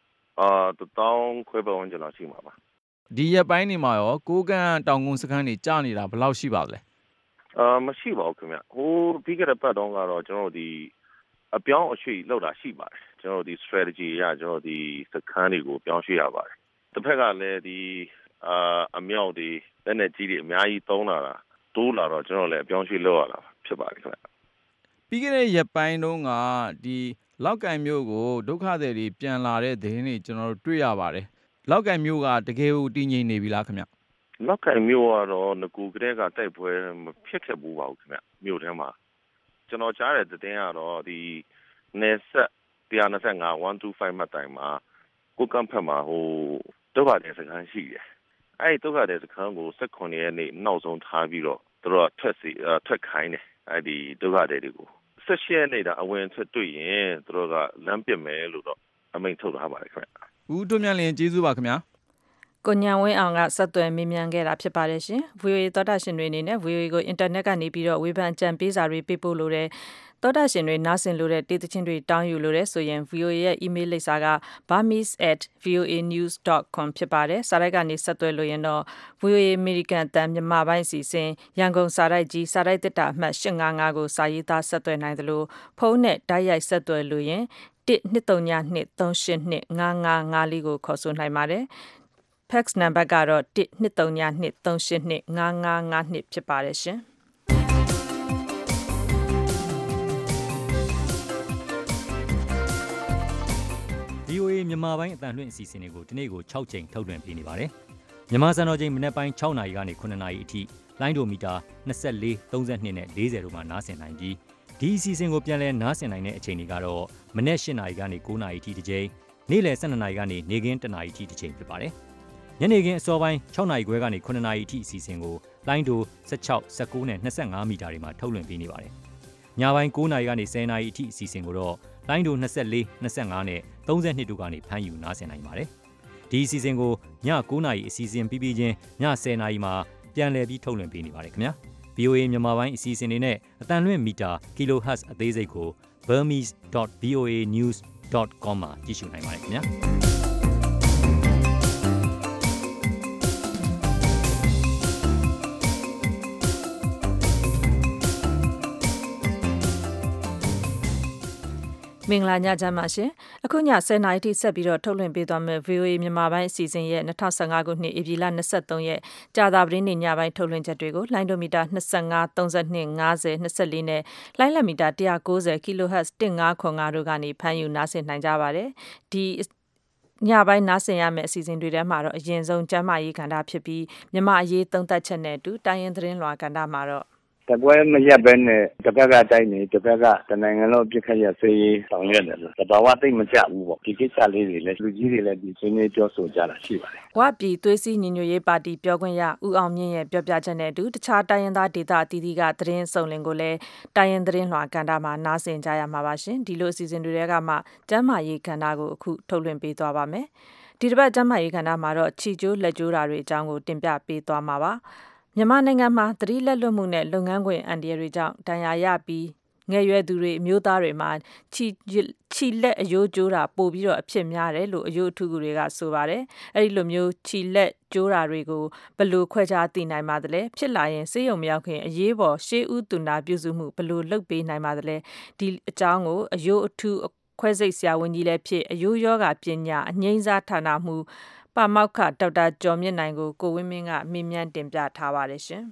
1000ခွဲပတ်ဝန်းကျင်လောက်ရှိမှာပါဒီရက်ပိုင်းတွေမှာရောကိုကန့်တောင်ကုန်းစခန်းတွေကြာနေတာဘယ်လောက်ရှိပါလဲမရှိပါဘူးခင်ဗျပြီးခဲ့တဲ့ပတ်တုန်းကတော့ကျွန်တော်ဒီအပြောင်းအရွှေ့လောက်တာရှိပါတယ်ကျွန်တော်ဒီ strategy အရကျွန်တော်ဒီစခန်းတွေကိုပြောင်းရွှေ့ရပါတယ်တစ်ဖက်ကလည်းဒီအမြောက်တွေလက်နဲ့ကြီးတွေအများကြီးသုံးလာတာတိုးလာတော့ကျွန်တော်လည်းအပြောင်းရွှေ့လုပ်ရတာဖြစ်ပါတယ်ခင်ဗျပြီးခဲ့တဲ့ရက်ပိုင်းတုန်းကဒီလောက်ကန်မြို့ကိုဒုက္ခသည်တွေပြန်လာတဲ့သတင်းတွေကျွန်တော်တို့တွေ့ရပါတယ်လောက်ကန်မြို့ကတကယ်ကိုတည်ငြိမ်နေပြီလားခင်ဗျလောက်ကန်မြို့ကတော့ငကူကလေးကတိုက်ပွဲမဖြစ်ခဲ့ဘူးပါဘူးခင်ဗျမြို့ထဲမှာကျွန်တော်ကြားတဲ့သတင်းကတော့ဒီနေဆက်125 125မှတ်တိုင်မှာကိုကန့်ဖက်မှာဒုက္ခသည်စခန်းရှိတယ်အဲ့ဒီဒုက္ခသည်စခန်းကို18ရက်နေ့နောက်ဆုံးထားပြီးတော့သူတို့ထွက်ခိုင်းတယ်အဲ့ဒီဒုက္ခသည်တွေကို18ရက်နေ့အဝင်ထွက်တွေ့ရင်သူတို့ကလမ်းပစ်မယ်လို့တော့အမိန့်ထုတ်ထားပါတယ်ခင်ဗျဦးထွန်းမြတ်လင်းကျေးဇူးပါခင်ဗျာကိုညံဝင်းအောင်ကဆက်သွယ်မေးမြန်းခဲ့တာဖြစ်ပါတယ်ရှင် VOA သောတာရှင်တွေအနေနဲ့ VOA ကိုအင်တာနက်ကနေပြီးတော့ဝေဖန်ကြံပေးစာတွေပေးပို့လို့တဲ့သောတာရှင်တွေနားဆင်လို့တဲ့တေးသချင်းတွေတောင်းယူလို့တဲ့ဆိုရင် VOA ရဲ့ email လိပ်စာက burmese@voanews.com ဖြစ်ပါတယ်စာရိုက်ကနေဆက်သွယ်လို့ရင်တော့ VOA American တန်မြန်မာပိုင်းစီစဉ်ရန်ကုန်စာရိုက်ကြီးစာရိုက်တစ်တာအမှတ်855ကိုစာရေးသားဆက်သွယ်နိုင်သလိုဖုန်းနဲ့တိုက်ရိုက်ဆက်သွယ်လို့ရင်12323825554ကိုခေါ်ဆိုနိုင်ပါတယ်fax number ကတော့12323825552ဖြစ်ပါတယ်ရှင်။ VOA မြန်မာပိုင်းအသံလွှင့်အစီအစဉ်တွေကိုဒီနေ့ကို6ချိန်ထုတ်လွှင့်ပေးနေပါတယ်။မြန်မာစံတော်ချိန်မနေ့ပိုင်း6နာရီကနေ9နာရီအထိလိုင်းဒိုမီတာ24 32နဲ့40တို့မှာနားဆင်နိုင်ပြီးဒီအစီအစဉ်ကိုပြန်လည်နားဆင်နိုင်တဲ့အချိန်တွေကတော့မနေ့၈နာရီကနေ9နာရီထိတစ်ချိန်နေ့လယ်12နာရီကနေနေ့ခင်း1နာရီထိတစ်ချိန်ဖြစ်ပါတယ်ညနေခင်းအစောပိုင်း6နာရီခွဲကနေ9နာရီထိအစီအစဉ်ကိုလိုင်းဒို16 19နဲ့25မီတာတွေမှာထုတ်လွှင့်ပေးနေပါတယ်ညပိုင်း9နာရီကနေ10နာရီအထိအစီအစဉ်ကိုတော့လိုင်းဒို24 25နဲ့32တို့ကနေဖမ်းယူနားဆင်နိုင်ပါတယ်ဒီအစီအစဉ်ကိုည9နာရီအစီအစဉ်ပြီးချင်းည10နာရီမှာပြန်လည်ပြီးထုတ်လွှင့်ပေးနေပါတယ်ခင်ဗျာ VOA မြန်မာပိုင်းအစီအစဉ်တွေနဲ့အတန်လွင့်မီတာ kilohertz အသေးစိတ်ကို burmese.voanews.com မှာကြည့်ရှုနိုင်ပါတယ်ခင်ဗျာမင်္ဂလာညချမ်းပါရှင်အခုည10:00နာရီထိဆက်ပြီးတော့ထုတ်လွှင့်ပေးသွားမယ် VOA မြန်မာပိုင်းအစီအစဉ်ရဲ့2015ခုနှစ်ဧပြီလ23ရက်ကြာသပတေးနေ့ညပိုင်းထုတ်လွှင့်ချက်တွေကိုလိုင်းဒိုမီတာ25 32 50 24နဲ့လိုင်းလက်မီတာ190 kHz 1505တို့ကနေဖမ်းယူနားဆင်နိုင်ကြပါတယ်ဒီညပိုင်းနားဆင်ရမယ့်အစီအစဉ်တွေထဲမှာတော့အရင်ဆုံးကျမ်းမာရေးကဏ္ဍဖြစ်ပြီးမြန်မာအရေးသုံးသပ်ချက်နဲ့အတူတိုင်းရင်းသတင်းလွှာကဏ္ဍမှာတော့တပွဲမရက်ပဲနဲ့တစ်ဖက်ကတိုက်နေတစ်ဖက်ကတနိုင်ငံလုံးပြစ်ခတ်ရဆေးရေးဆောင်ရွက်တယ်လို့တဘာဝသိမ့်မကြဘူးပေါ့ဒီကိစ္စလေးတွေလည်းလူကြီးတွေလည်းဒီဆွေးနွေးပြောဆိုကြတာရှိပါတယ်ဝပြည်သွေးစည်းညီညွတ်ရေးပါတီပြောခွင့်ရဦးအောင်မြင့်ရဲ့ပြောပြချက်နဲ့အတူတခြားတိုင်းရင်းသားဒေသအသီးသီးကသတင်းစုံလင်ကိုလည်းတိုင်းရင်းသတင်းလွှာကဏ္ဍမှာနားဆင်ကြရမှာပါရှင်ဒီလိုအစီအစဉ်တွေကမှကျမ်းမာရေးကဏ္ဍကိုအခုထုတ်လွှင့်ပေးသွားပါမယ်ဒီတစ်ပတ်ကျမ်းမာရေးကဏ္ဍမှာတော့ခြိကျိုးလက်ကျိုးတာတွေအကြောင်းကိုတင်ပြပေးသွားမှာပါမြန်မာနိုင်ငံမှာသတိလက်လွတ်မှုနဲ့လုပ်ငန်းခွင်အန္တရာယ်တွေကြောင့်ဒဏ်ရာရပြီးငယ်ရွယ်သူတွေအမျိုးသားတွေမှာခြိလက်အယိုးကျိုးတာပိုပြီးတော့အဖြစ်များတယ်လို့အယိုးအထူးတွေကဆိုပါတယ်အဲဒီလိုမျိုးခြိလက်ကျိုးတာတွေကိုဘယ်လိုခွဲခြားသိနိုင်ပါသလဲဖြစ်လာရင်ဆေးရုံမရောက်ခင်အရေးပေါ်ရှေးဦးသူနာပြုစုမှုဘယ်လိုလုပ်ပေးနိုင်ပါသလဲဒီအကြောင်းကိုအယိုးအထူးခွဲစိတ်ဆရာဝန်ကြီးလည်းဖြစ်အယိုးယောဂပညာအငြိမ်းစားဌာနမှပါမောက္ခဒေါက်တာကျော်မြင့်နိုင်ကိုကိုဝင်းမင်းကမေးမြန်းတင်ပြထားပါတယ်ရှင်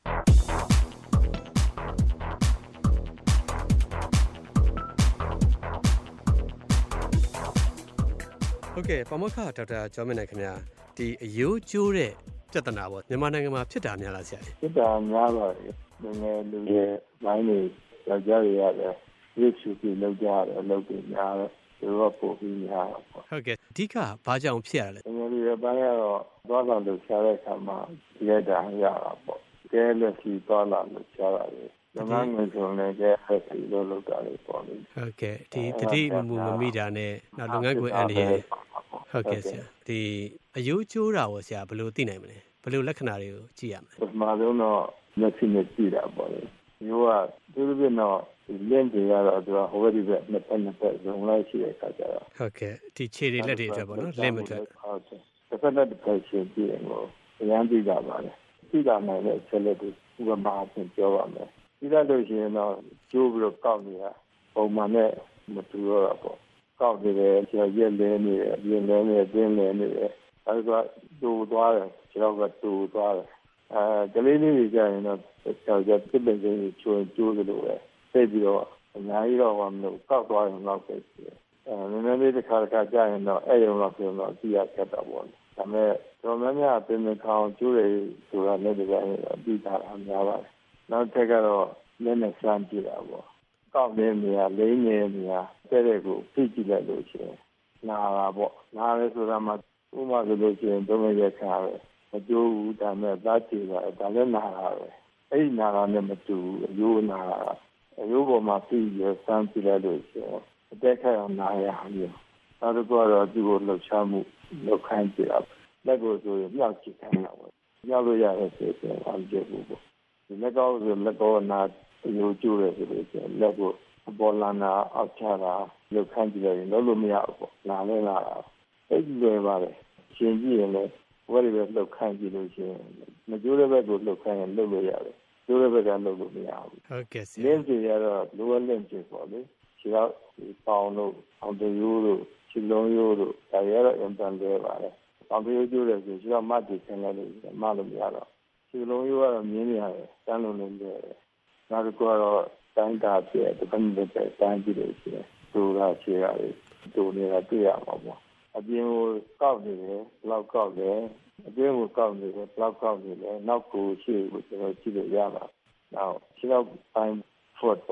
ဟုတ်ကဲ့ပါမောက္ခဒေါက်တာကျော်မြင့်နိုင်ခင်ဗျာဒီအယိုးကျိုးတဲ့ပြဿနာပေါ့မြန်မာနိုင်ငံမှာဖြစ်တာများလားဆရာဖြစ်တာများပါတယ်ငယ်လူရဲ့မိုင်းတွေကြောက်ကြရရတယ်ရွှေ့ရှုပြီးလောက်ကြရတယ်အလုပ်တွေများတယ်သူတို့ပို့ပြီးများတော့ပေါ့ဟုတ်ကဲ့အဓိကဘာကြောင့်ဖြစ်ရလဲငယ်လူရဲ့ပိုင်းကတော့သွားလာလို့ရှားတဲ့အခါမှာရဲတာရတာပေါ့ကဲလက်စီသွားလာလို့ရှားတာလေငါငယ်ဆုံးလည်းကဲလက်စီလို့လုပ်တာလေပေါ့လေဟုတ်ကဲ့ဒီတတိမမိတာနဲ့နောက်လုပ်ငန်းခွင်အန်ဒီရဟုတ်ကဲ့ဆရာဒီအယိုးကျိုးတာပေါ့ဆရာဘယ်လိုသိနိုင်မလဲဘယ်လိုလက္ခဏာတွေကိုကြည့်ရမလဲပထမဆုံးတော့လက်စီနဲ့ကြည့်တာပေါ့လေရိုးကသူတို့ကတော့လင်းတွေကတော့သူကဟိုဘက်ဒီဘက်နှစ်ပတ်ဇုံလိုက်ရှိတဲ့အခါကျတော့ဟုတ်ကဲ့ဒီခြေတွေလက်တွေအတွက်ပေါ့နော်လင်းမထွက်ဟုတ်ကဲ့တစ်ဖက်နဲ့တစ်ဖက်ရှင်ကြည့်ရင်ကိုအရန်သိတာပါလေသိတာနိုင်တဲ့ဆက်လက်တွေဥပမာအဖြစ်ပြောပါမယ်ပြီးလို့ရှိရင်တော့ကျိုးပြီးတော့ကောက်နေတာပုံမှန်နဲ့မတူတော့တာပေါ့ကောက်နေတယ်ကျရက်လဲနေတယ်ပြင်းလဲနေတယ်တင်းလဲနေတယ်အဲဒါကတူသွားတယ်ခြေတော့ကတူသွားတယ်ကလေးလေးတွေကြရင်တော့ကြောက်ကြပြစ်ပင်ချင်းချိုးကျိုးသလိုပဲသိပြီးတော့အများကြီးတော့မလို့ကောက်သွားရင်တော့ပဲရှိတယ်နည်းနည်းလေးတစ်ခါကြာရင်တော့အဲ့ရုံတော့ပြောတော့ကြည့်ရခက်တော့ပေါ့ဒါပေမဲ့တော်များများပင်မခေါင်ကျိုးတယ်ဆိုတာလည်းဒီပိုင်းတော့ပြီးတာအများပါတယ်နောက်တစ်ကတော့လက်နဲ့စမ်းကြည့်တာပေါ့ကောက်နေနေရလိမ့်နေနေရတဲ့ကိုဖိကြည့်လိုက်လို့ရှိရင်နာတာပေါ့နားလဲဆိုတာမှဥပမာဆိုလို့ရှိရင်ဒုံးရက်ခါပဲမကျိုးဘူးဒါမဲ့သားချေတာဒါလည်းနာတာပဲအဲ့ဒီနာတာနဲ့မတူဘူးအယိုးနာတာအယိုးပေါ်မှာပြီးရစမ်းကြည့်လိုက်လို့ရှိရင်အတက်ခါအောင်နာရအောင်နောက်တစ်ခုကတော့သူ့ကိုလှုပ်ရှားမှုလုပ်ခိုင်းကြည့်တာလက်ကိုဆိုရင်မြောက်ကြည့်ခိုင်းတာပေါ့မြောက်လို့ရတဲ့ဆိုရင်အောင်ကြည့်ဖို့ပေါ့ဒီလက်ကောက်ဆိုလက်ကောနာအယိုးကျိုးတယ်ဆိုလို့ရှိရင်လက်ကိုအပေါ်လာနာအောက်ချတာလှုပ်ခိုင်းကြည့်လိုက်ရင်လို့မရဘူးပေါ့နာလဲလာတာအဲ့ဒီလိုပါပဲရှင်းကြည့်ရင်လည်းဝယ်ရတဲ့လှုပ်ခိုင်းကြည့်လို့ရှိရင်မကျိုးတဲ့ဘက်ကိုလှုပ်ခိုင်းရင်လှုပ်လို့ရတယ်ကျိုးတဲ့ဘက်ကလှုပ်လို့မရဘူးဟုတ်ကဲ့ဆရာလင်းကြည့်ရတော့လိုအပ်လင်းကြည့်ပေါ့လေခြေတော့ပေါင်လို့အောင်တရိုးလို့ခြေလုံးရိုးလို့ဒါရတော့အင်တန်လဲပါလေအောင်တရိုးကျိုးတယ်ဆိုခြေတော့မတ်တည်ဆင်းလိုက်လို့မလို့မရတော့ခြေလုံးရိုးကတော့မြင်းနေရတယ်တန်းလုံးလုံးလဲနောက်တစ်ခုကတော့တိုင်းတာပြည့်တစ်ပတ်နဲ့တိုင်းကြည့်လို့ရှိရင်သူကခြေရတယ်သူနေတာတွေ့ရမှာပေါ့အပြင်ကိုကောက်နေတယ်ဘလောက်ကောက်လဲအတွင်းကိုကောက်နေတယ်ဘလောက်ကောက်နေလဲနောက်ကိုရှေ့ကိုကျွန်တော်ကြည့်လို့ရပါနောက်ခြေတော့ပိုင်း foot ပေါ့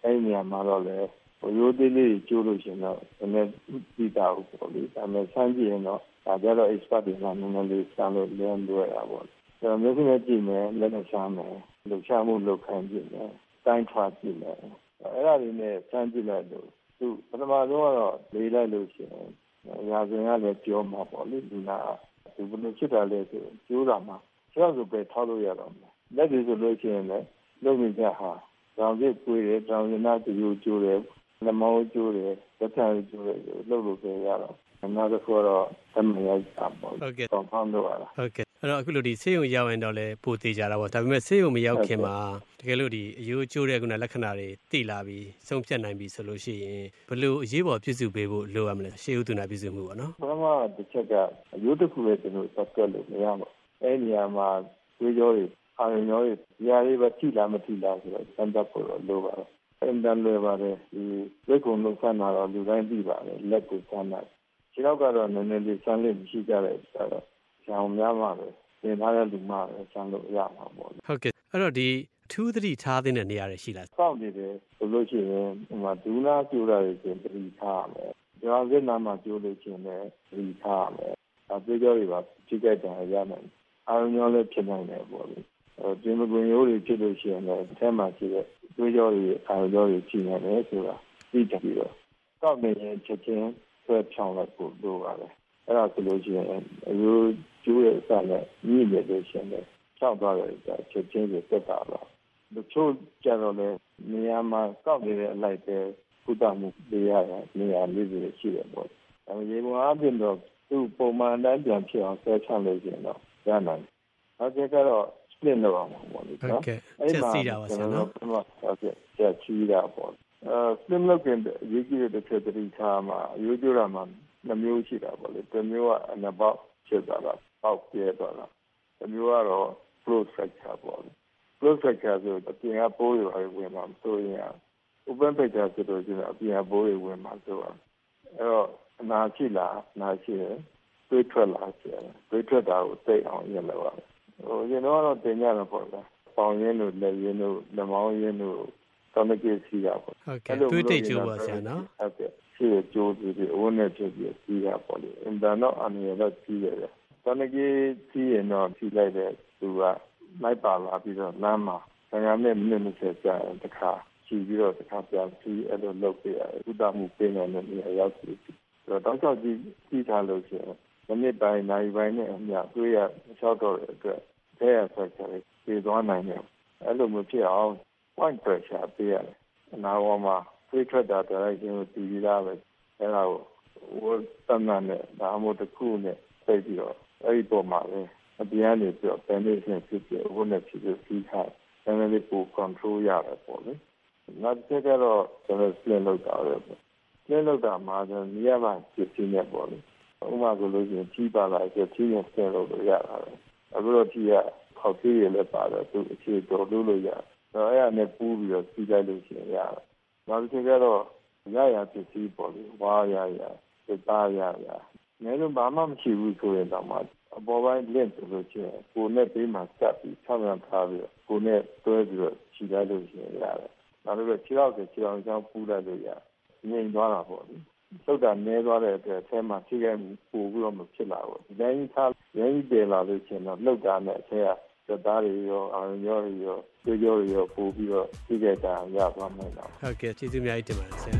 အဲ့နေရာမှာတော့လေရိုးသေးလေးကျိုးလို့ရှင်တော့နည်းနည်းပြီးတာပေါ့လေဒါပေမဲ့ဆန်းကြည့်ရင်တော့ဒါကြတော့ expert တွေကနည်းနည်းလေးစမ်းလို့လင်းလွယ်တာပေါ့ဒါမျိုးစုံကြည့်မယ်လက်နဲ့ရှားမယ်လှုပ်ရှားမှုလုပ်ခိုင်းကြည့်မယ်တိုင်းထွားကြည့်မယ်အဲ့ဒါတွေနဲ့စမ်းကြည့်လိုက်လို့သူပထမဆုံးကတော့လေးလိုက်လို့ရှိရင်ရာဇဝင်ကလည်းပြောမှာပေါ့လေဒီနာသူဘယ်လိုဖြစ်တာလဲဆိုကျိုးတာမှာကျောက်ဆိုပဲထောက်လို့ရတော့မယ်လက်တွေဆိုလို့ရှိရင်လည်းလုပ်နေကြဟာတောင်ပြည့်ပွေးတယ်တောင်ရနာတူကျိုးတယ်လက်မောင်းကျိုးတယ်လက်ထံကျိုးတယ်လုပ်လို့ပဲရတော့နောက်တစ်ခုတော့သမယတာပေါ့ဟုတ်ကဲ့တော့ဖောင်းလို့ရတာဟုတ်ကဲ့အဲ့တော့အခုလိုဒီဆေးရုံရောက်ရင်တော့လည်းပိုသေးကြတာပေါ့ဒါပေမဲ့ဆေးရုံမရောက်ခင်မှာတကယ်လို့ဒီအယိုးကျိုးတဲ့ခုနလက္ခဏာတွေသိလာပြီးဆုံးဖြတ်နိုင်ပြီဆိုလို့ရှိရင်ဘယ်လိုအရေးပေါ်ပြုစုပေးဖို့လိုရမလဲရှေးဥတုနာပြုစုမှုပေါ့နော်ပထမတစ်ချက်ကအယိုးတစ်ခုပဲကျွန်တော်ဆက်တွက်လို့မရပါဘူးအဲ့နေရာမှာသွေးကြောတွေအာရုံကြောတွေຢာတွေပဲထိလားမထိလားဆိုတော့စမ်းသပ်ဖို့လိုပါတယ်အင်တန်လွယ်ပါတယ်ဒီဝိကုံလုံးဆန်းတာတော့လူတိုင်းသိပါတယ်လက်ကိုဆန်းတာဒီတော့ကတော့နည်းနည်းလေးဆန်းလေးမရှိကြတဲ့ဆိုတော့ကျောင်းများမှာပဲသင်ထားတဲ့လူမှပဲဆန်းလို့ရမှာပေါ့ဟုတ်ကဲ့အဲ့တော့ဒီအထူးသတိထားတဲ့နေရာတွေရှိလားစောင့်နေတယ်ဆိုလို့ရှိရင်ဟိုမှာဒူးနာကျိုးတာတွေဆိုသတိထားရမယ်ကျောင်းစစ်နာမှာကျိုးလို့ရှိရင်လည်းသတိထားရမယ်အသေးကြောတွေပါထိကြိုက်တယ်ရနိုင်အာရုံကြောလည်းဖြစ်နိုင်တယ်ပေါ့လေဒီမကွန်ရိုးတွေဖြစ်လို့ရှိရင်လည်းအထက်မှာရှိတဲ့သွေးကြောတွေအာရုံကြောတွေဖြစ်နေတယ်ဆိုတာသိကြပြီးတော့တောက်နေရင်ချက်ချင်းဆွဲဖြောင်းလိုက်ဖို့လိုပါတယ်အဲ့ဒါဆိုလို့ရှိရင်အယိုးကျိုးရဲ့အစနဲ့ညှိနေလို့ရှိရင်ဖြောင်းသွားတယ်ချက်ချင်းကိုတက်တာပါတချို့ကျတော့လည်းနေရာမှာတောက်နေတဲ့အလိုက်ပဲကုသမှုပေးရတဲ့နေရာလေးတွေရှိတယ်ပေါ့ဒါပေမဲ့ရေပုံအားဖြင့်တော့သူ့ပုံမှန်အတိုင်းပြန်ဖြစ်အောင်ဆွဲချလို့ရှိရင်တော့ရနိုင်တယ်နောက်တစ်ကတော့split လုပ်အောင်ပေါ့လေနော်အဲ့မှာချက်စီးတာပါဆရာနော်ဟုတ်ကဲ့ချက်စီးတာပေါ့split လုပ်ရင်ရေးကြည့်တဲ့တစ်သတိထားမှာရိုးကြိုးတာမှာနှမျိုးရှိတာပေါ့လေတစ်မျိုးကအနဘောက်ဖြစ်သွားတာပေါက်ပြဲသွားတာတစ်မျိုးကတော့ flow fracture ပေါ့လေ flow fracture ဆိုအပြင်ကပိုးတွေဝင်မှာမဆိုရင် open fracture ဆိုတော့ကျတော့အပြင်ကပိုးတွေဝင်မှာဆိုတော့အဲ့တော့အနာရှိလားနာရှိတယ်တွေးထွက်လာတယ်တွေးထွက်တာကိုသိအောင်ရလောက်ရတယ်ကျွန်တော်ကတော့တင်ကြတော့ပေါ့ဗျာပေါင်ရင်းတို့လက်ရင်းတို့လက်မောင်းရင်းတို့တောင်းတကြီးစီးတာပေါ့ဟုတ်ကဲ့တွေးတိတ်ကျိုးပါဆရာနော်ဟုတ်ကဲ့စီးကျိုးပြီးအဝန်းနဲ့ဖြစ်ပြီးစီးတာပေါ့လေအင်တာတော့အနေနဲ့စီးရတယ်တောင်းတကြီးစီးရင်တော့စီးလိုက်တဲ့သူကလိုက်ပါလာပြီးတော့လမ်းမှာ15မိနစ်20ကြာတခါစီးပြီးတော့တခါပြန်စီးအဲ့လိုလုပ်ပြရတယ်ဥဒမှုပေးနိုင်တဲ့နေရာရောက်စီးတော့တောက်ချောက်ကြီးစီးထားလို့ရှိရင်မိနစ်ပိုင်းနိုင်ပိုင်းနဲ့အမျှတွေးရလျှောက်တော့တဲ့အတွက်တဲ့ရဆက်ချင်ပြီးသွားနိုင်တယ်အဲ့လိုမဖြစ်အောင် point pressure ပေးရတယ်အနာဝမှာတွေးထွက်တာတိုင်းကိုတည်ပြီးသားပဲအဲ့ဒါကိုဝတ်တမ်းနဲ့ဒါမှမဟုတ်တစ်ခုနဲ့ပြည့်ပြီးတော့အဲ့ဒီပုံမှာပဲအပြန်နေပြီးတော့ foundation ဖြစ်ပြီးဝတ်နဲ့ဖြစ်ပြီးစီးထားတယ်နည်းနည်းပို control ရတယ်ပေါ့လေနောက်တစ်ချက်တော့ကျွန်တော် split လုပ်တာပဲsplit လုပ်တာမှာနေရာမှာဖြစ်နေတယ်ပေါ့လေဥပမာဆိုလို့ရှိရင်ကြီးပါလာဆိုကြီးနဲ့ဆင်းလို့ရတာပဲအခုတော့ကြီးကခေါက်သေးရလည်းပါတယ်သူအခြေတော်လို့ရတယ်တော့အဲ့ဒါနဲ့ပူးပြီးတော့စီးလိုက်လို့ရှိရင်ရတယ်နောက်တစ်ချက်ကတော့ရရပစ္စည်းပေါ့လေဝါရရစသားရရငယ်လုံးဘာမှမရှိဘူးဆိုရင်တော့မှအပေါ်ပိုင်းလင့်ဆိုလို့ရှိရင်ကိုယ်နဲ့ပေးမှစပ်ပြီးဆောင်းရထားပြီးတော့ကိုယ်နဲ့တွဲပြီးတော့ခြိလိုက်လို့ရှိရင်ရတယ်နောက်တစ်ခုခြေထောက်ဆိုခြေထောက်ချောင်းပူးလိုက်လို့ရငြိမ်သွားတာပေါ့လေသုတ်တာနဲသွားတဲ့အတွက်အဲမှာထိခိုက်မှုပိုပြီးတော့မဖြစ်လာဘူးဒီတိုင်းထားရင်းတည်လာလို့ရှိရင်တော့လှုပ်တာနဲ့အဲကသက်သားတွေရောအာရုံကြောတွေရောသွေးကြောတွေရောပိုပြီးတော့ထိခိုက်တာရသွားမှာတော့ဟုတ်ကဲ့ကျေးဇူးအများကြီးတင်ပါတယ်ဆရာ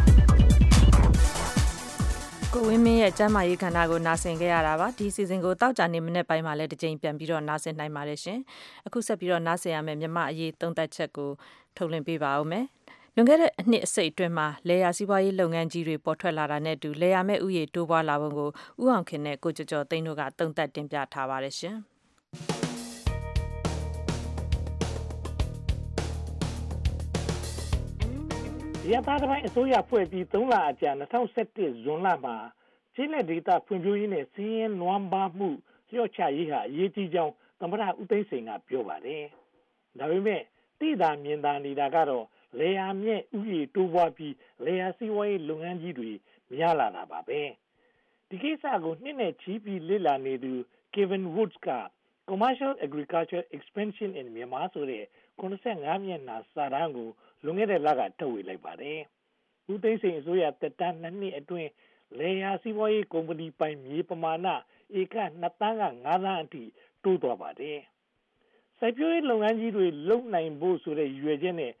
ကိုဝင်းမင်းရဲ့ကျမ်းမာရေးခန္ဓာကိုနာဆင်ခဲ့ရတာပါဒီစီစဉ်ကိုတောက်ကြနေမနေ့ပိုင်းမှာလည်းတစ်ကြိမ်ပြန်ပြီးတော့နာဆင်နိုင်ပါတယ်ရှင်အခုဆက်ပြီးတော့နာဆင်ရမယ်မြမအရေးသုံးသက်ချက်ကိုထုတ်လွှင့်ပေးပါဦးမယ်လွန်ခဲ့တဲ့အနှစ်အစိတ်အတွင်းမှာလေယာစီးပွားရေးလုပ်ငန်းကြီးတွေပေါ်ထွက်လာတာနဲ့အတူလေယာမဲ့ဥယျာဉ်တိုးပွားလာပုံကိုဥအောင်ခင်နဲ့ကိုကျော်ကျော်သိန်းတို့ကသုံးသပ်တင်ပြထားပါတယ်ရှင်ရထားတိုင်းအစိုးရဖွဲ့ပြီး3လအကြာ2017ဇွန်လမှာကျေးလက်ဒေသဖွံ့ဖြိုးရေးနဲ့စီးရင်နွမ်းပါမှုလျှော့ချရေးဟာအရေးကြီးကြောင်းသမ္မတဦးသိန်းစိန်ကပြောပါတယ်။ဒါပေမဲ့တိတာမြင်သာနေတာကတော့လေယာမြင့်ဥယျာဉ်တိုးပွားပြီးလေယာစီးပွားရေးလုပ်ငန်းကြီးတွေများလာတာပါပဲ။ဒီကိစ္စကိုနှစ်နဲ့ချီပြီးလေ့လာနေသူ Kevin Woods က Commercial Agriculture Expansion in Myanmar ဆိုတဲ့ 85မျက်နှာစာတမ်းကိုလွန်ခဲ့တဲ့လကထုတ်ဝေလိုက်ပါတယ်။ဦးသိန်းစိန်အစိုးရတက်တန်း2နှစ်အတွင်းလေယာစီးပွားရေးကုမ္ပဏီပိုင်မြေပမာဏဧက2သန်းက5သန်းအထိတိုးသွားပါတယ်။စိုက်ပျိုးရေးလုပ်ငန်းကြီးတွေလုပ်နိုင်ဖို့ဆိုတဲ့ရည်ရွယ်ချက်နဲ့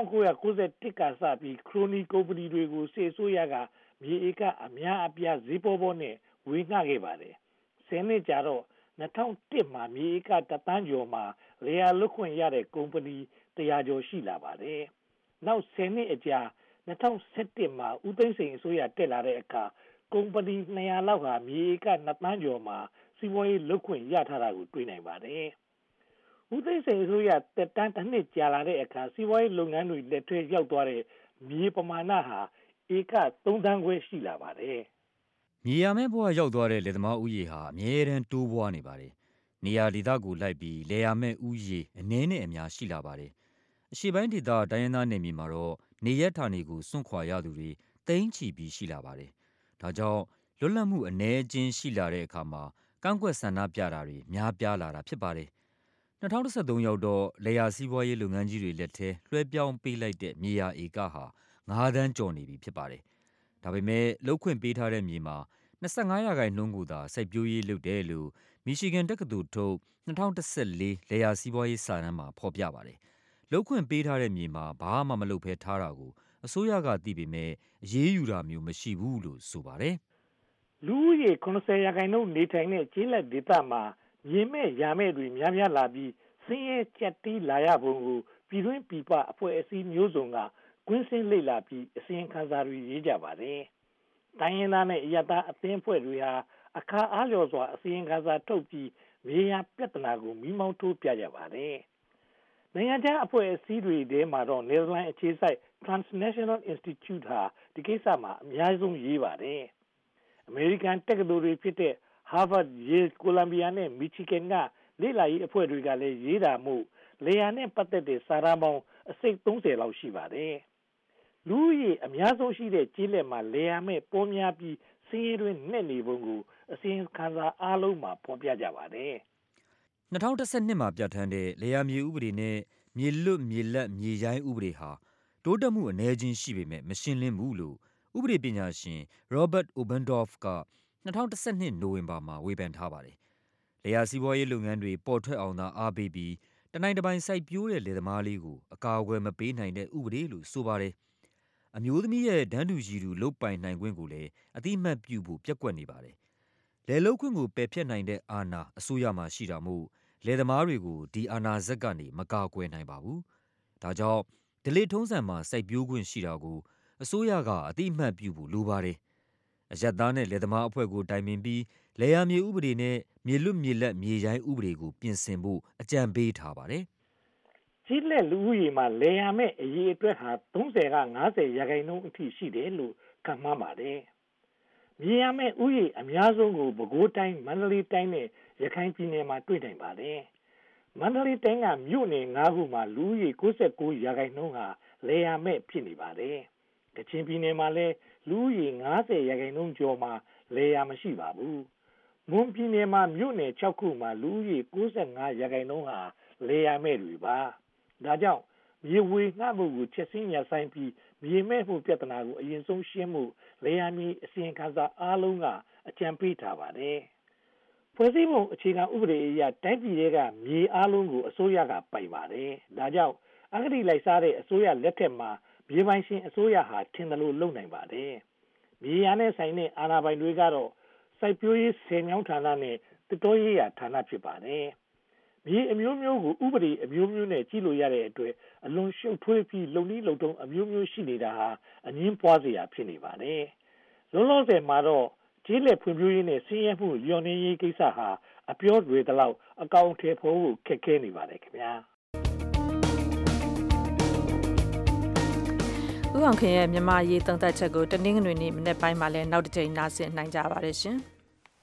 1991ကစပြီးခရိုနီကုမ္ပဏီတွေကိုစေဆိုးရကမြေဧကအများအပြားဈေးပေါ်နဲ့ဝေငှခဲ့ပါတယ်။10နှစ်ကြာတော့2001မှာမြေဧက1သန်းကျော်မှာလေယာလုခွင့်ရတဲ့ကုမ္ပဏီ100ကျော်ရှိလာပါတယ်။နောက်10နှစ်အကြာ2017မှာဦးသိန်းစိန်အစိုးရတက်လာတဲ့အခါကုမ္ပဏီ200လောက်ဟာမြေဧက2သန်းကျော်မှာစီးပွားရေးလုခွင့်ရထားတာကိုတွေ့နိုင်ပါတယ်။ဦးသိန်းစိန်အစိုးရတက်တန်းတစ်နှစ်ကြာလာတဲ့အခါစီးပွားရေးလုပ်ငန်းတွေလက်ထဲရောက်သွားတဲ့မြေပမာဏဟာဧက3သန်းခွဲရှိလာပါတယ်။မြေယာမဲ့ဘဝရောက်သွားတဲ့လယ်သမားဦးရေဟာအမြဲတမ်းတိုးပွားနေပါတယ်။နေရာဒေသကိုလိုက်ပြီးလယ်ယာမဲ့ဦးရေအနည်းနဲ့အများရှိလာပါတယ်။အရှေ့ပိုင်းဒေသတိုင်းရင်းသားနယ်မြေမှာတော့နေရက်ဌာနေကိုစွန့်ခွာရသူတွေတိမ့်ချီပြီးရှိလာပါတယ်။ဒါကြောင့်လွတ်လပ်မှုအနည်းအကျဉ်းရှိလာတဲ့အခါမှာကန့်ကွက်ဆန္ဒပြတာတွေများပြားလာတာဖြစ်ပါတယ်။2013ရောက်တော့လယ်ယာစီးပွားရေးလုပ်ငန်းကြီးတွေလက်ထဲလွှဲပြောင်းပေးလိုက်တဲ့မြေယာဧကဟာ9သန်းကျော်နေပြီဖြစ်ပါတယ်။ဒါပေမဲ့လှုပ်ခွင့်ပေးထားတဲ့မြေမှာ25%ကိုသာစိုက်ပျိုးရေးလုပ်တယ်လို့မီရှီဂန်တက္ကသိုလ်ထုတ်2014လယ်ယာစီးပွားရေးစာတမ်းမှာဖော်ပြပါတယ်။လှုပ်ခွင့်ပေးထားတဲ့မြေမှာဘာမှမလုပ်ဘဲထားတာကိုအစိုးရကသိပေမဲ့အရေးယူတာမျိုးမရှိဘူးလို့ဆိုပါတယ်။လူဦးရေ90%နေထိုင်တဲ့ကျေးလက်ဒေသမှာမြေမဲ့ယာမဲ့တွေများများလာပြီးဆင်းရဲကြက်တီးလာရပုံကိုပြည်တွင်းပြည်ပအဖွဲ့အစည်းမျိုးစုံကကွင်းဆင်းလေ့လာပြီးအစီရင်ခံစာတွေရေးကြပါတယ်။တိုင်းရင်းသားနဲ့အရပ်သားအသင်းအဖွဲ့တွေဟာအခါအားလျော်စွာအစီရင်ခံစာထုတ်ပြီးမြေယာပြဿနာကိုမိမောင်းထိုးပြကြပါတယ်။နိုင်ငံခြားအဖွဲ့အစည်းတွေထဲမှာတော့ Netherlands အခြေစိုက် Transnational Institute ဟာဒီကိစ္စမှာအများဆုံးရေးပါတယ်။ American တက္ကသိုလ်တွေဖြစ်တဲ့ Harvard, Yale, Columbia နဲ့ Michigan ကလေ့လာရေးအဖွဲ့တွေကလည်းရေးတာမို့လေယာနဲ့ပတ်သက်တဲ့စာတမ်းပေါင်းအစိတ်30လောက်ရှိပါတယ်။လူဦးရေအများဆုံးရှိတဲ့ကျေးလက်မှာလေယာမဲ့ပေါများပြီးဆင်းရဲတွင်နဲ့နေပုံကိုအစီရင်ခံစာအားလုံးမှာဖော်ပြကြပါတယ်။2012မှာပြဋ္ဌာန်းတဲ့လေယာမြေဥပဒေနဲ့မြေလွတ်မြေလက်မြေရိုင်းဥပဒေဟာတိုးတက်မှုအနည်းချင်းရှိပေမဲ့မရှင်းလင်းဘူးလို့ဥပဒေပညာရှင် Robert Obendorf က2012နိုဝင်ဘာမှာဝေဖန်ထားပါတယ်။လယ်ယာစီးပွားရေးလုပ်ငန်းတွေပေါ်ထွက်အောင်သာအားပေးပြီးတနိုင်တပိုင်စိုက်ပျိုးတဲ့လယ်သမားလေးကိုအကာအကွယ်မပေးနိုင်တဲ့ဥပဒေလို့ဆိုပါတယ်။အမျိုးသမီးရဲ့တန်းတူရည်တူလုပ်ပိုင်နိုင်ခွင့်ကိုလည်းအတိအမှတ်ပြုဖို့ပျက်ကွက်နေပါတယ်။လယ်လုပ်ခွင့်ကိုပယ်ဖျက်နိုင်တဲ့အာဏာအစိုးရမှာရှိတာမို့လယ်သမားတွေကိုဒီအာဏာစက်ကနေမကာကွယ်နိုင်ပါဘူး။ဒါကြောင့်ဓလေ့ထုံးစံမှာစိုက်ပျိုးခွင့်ရှိတာကိုအစိုးရကအတိအမှတ်ပြုဖို့လိုပါတယ်။အရပ်သားနဲ့လယ်သမားအဖွဲ့ကိုတိုင်ပင်ပြီးလယ်ယာမြေဥပဒေနဲ့မြေလွတ်မြေလက်မြေရိုင်းဥပဒေကိုပြင်ဆင်ဖို့အကြံပေးထားပါတယ်။ကျေးလက်လူဦးရေမှာလယ်ယာမဲ့အရေးအတွက်ဟာ30က50%အထိရှိတယ်လို့ခန့်မှန်းပါတယ်။မြေယာမဲ့ဥယျာဉ်အများဆုံးကိုပဲခူးတိုင်းမန္တလေးတိုင်းနဲ့ရခိုင်ပြည်နယ်မှာတွေ့နိုင်ပါတယ်။မန္တလေးတိုင်းကမြို့နယ်9ခုမှာလူဦးရေ69%ဟာလယ်ယာမဲ့ဖြစ်နေပါတယ်။ကချင်ပြည်နယ်မှာလည်းလူဦးရေ50%ကျော်မှာလယ်ယာမရှိပါဘူး။မွန်ပြည်နယ်မှာမြို့နယ်6ခုမှာလူဦးရေ95%ဟာလယ်ယာမဲ့တွေပါ။ဒါကြောင့်မြေဝေငှမှုကိုချက်ချင်းရပ်ဆိုင်းပြီးမြေမဲ့မှုပြဿနာကိုအရင်ဆုံးရှင်းမှုလယ်ယာမြေအစီရင်ခံစာအားလုံးကအကြံပေးထားပါတယ်။ဖွဲ့စည်းပုံအခြေခံဥပဒေအရတိုင်းပြည်တွေကမြေအားလုံးကိုအစိုးရကပိုင်ပါတယ်။ဒါကြောင့်အဂတိလိုက်စားတဲ့အစိုးရလက်ထက်မှာမြေပိုင်ရှင်အစိုးရဟာထင်သလိုလုပ်နိုင်ပါတယ်။မြေယာနဲ့ဆိုင်တဲ့အာဏာပိုင်တွေကတော့စိုက်ပျိုးရေးဆည်မြောင်းဌာနနဲ့သစ်တောရေးရာဌာနဖြစ်ပါတယ်။မြေအမျိုးမျိုးကိုဥပဒေအမျိုးမျိုးနဲ့ကြီးလို့ရတဲ့အတွက်အလွန်ရှုပ်ထွေးပြီးလုံနည်းလုံထုံးအမျိုးမျိုးရှိနေတာဟာအငြင်းပွားစရာဖြစ်နေပါတယ်။လောလောဆယ်မှာတော့ကျေးလက်ဖွံ့ဖြိုးရေးနဲ့ဆင်းရဲမှုလျော့နည်းရေးကိစ္စဟာအပြောတွေတလောက်အကောင့်ထဲဖို့ခက်ခဲနေပါတယ်ခင်ဗျာ။ဦးအောင်ခင်ရဲ့မြန်မာရေးသုံးသပ်ချက်ကိုတနင်္ဂနွေနေ့မနေ့ပိုင်းမှာလည်းနောက်တစ်ကြိမ်နားဆင်နိုင်ကြပါတယ်ရှင်။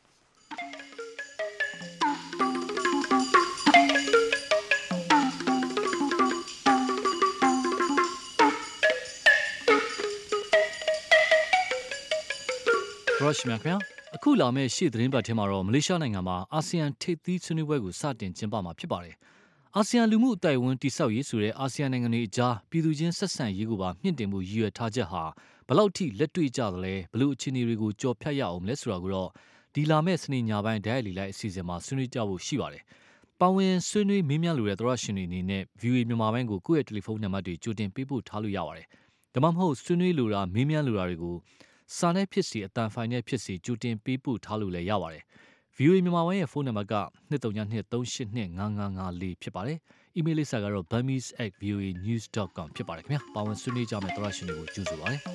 ရော့ရှ်မြန်ခင်ဗျာအခုလာမယ့်ရှေ့သတင်းပတ်ထဲမှာတော့မလေးရှားနိုင်ငံမှာအာဆီယံထိပ်သီးဆွေးနွေးပွဲကိုစတင်ကျင်းပမှာဖြစ်ပါတယ်။အာဆီယံလူမှုအတိုင်းအဝန်တိဆောက်ရေးဆိုတဲ့အာဆီယံနိုင်ငံတွေအကြားပြည်သူချင်းဆက်ဆံရေးကိုပါမြင့်တင်မှုရည်ရွယ်ထားချက်ဟာဘလောက်ထိလက်တွေ့ကြသလဲဘလို့အခြေအနေတွေကိုကြော်ဖြတ်ရအောင်လဲဆိုတာကိုတော့ဒီလာမဲ့စနေညပိုင်းဒိုင်လီလိုက်အစီအစဉ်မှာဆွေးနွေးကြဖို့ရှိပါတယ်။ပါဝင်ဆွေးနွေးမေးမြန်းလိုတဲ့သောရရှင်တွေအနေနဲ့ VOA မြန်မာပိုင်းကိုကိုယ့်ရဲ့တယ်လီဖုန်းနံပါတ်တွေကြိုတင်ပေးပို့ထားလို့ရပါတယ်။ဒါမှမဟုတ်ဆွေးနွေးလိုတာမေးမြန်းလိုတာတွေကိုစာနဲ့ဖြစ်စီအတန်ဖိုင်နဲ့ဖြစ်စီကြိုတင်ပေးပို့ထားလို့လည်းရပါတယ်။ VOA မြန်မာပိုင်းရဲ့ဖုန်းနံပါတ်က2323825554ဖြစ်ပါတယ်။ အီးမေးလ်လိပ်စာကတော့ burmese@voanews.com ဖြစ်ပါတယ်ခင်ဗျာ။ပါဝင်ဆွေးနွေးကြမယ့်သောရရှင်တွေကိုကြိုဆိုပါရစေ။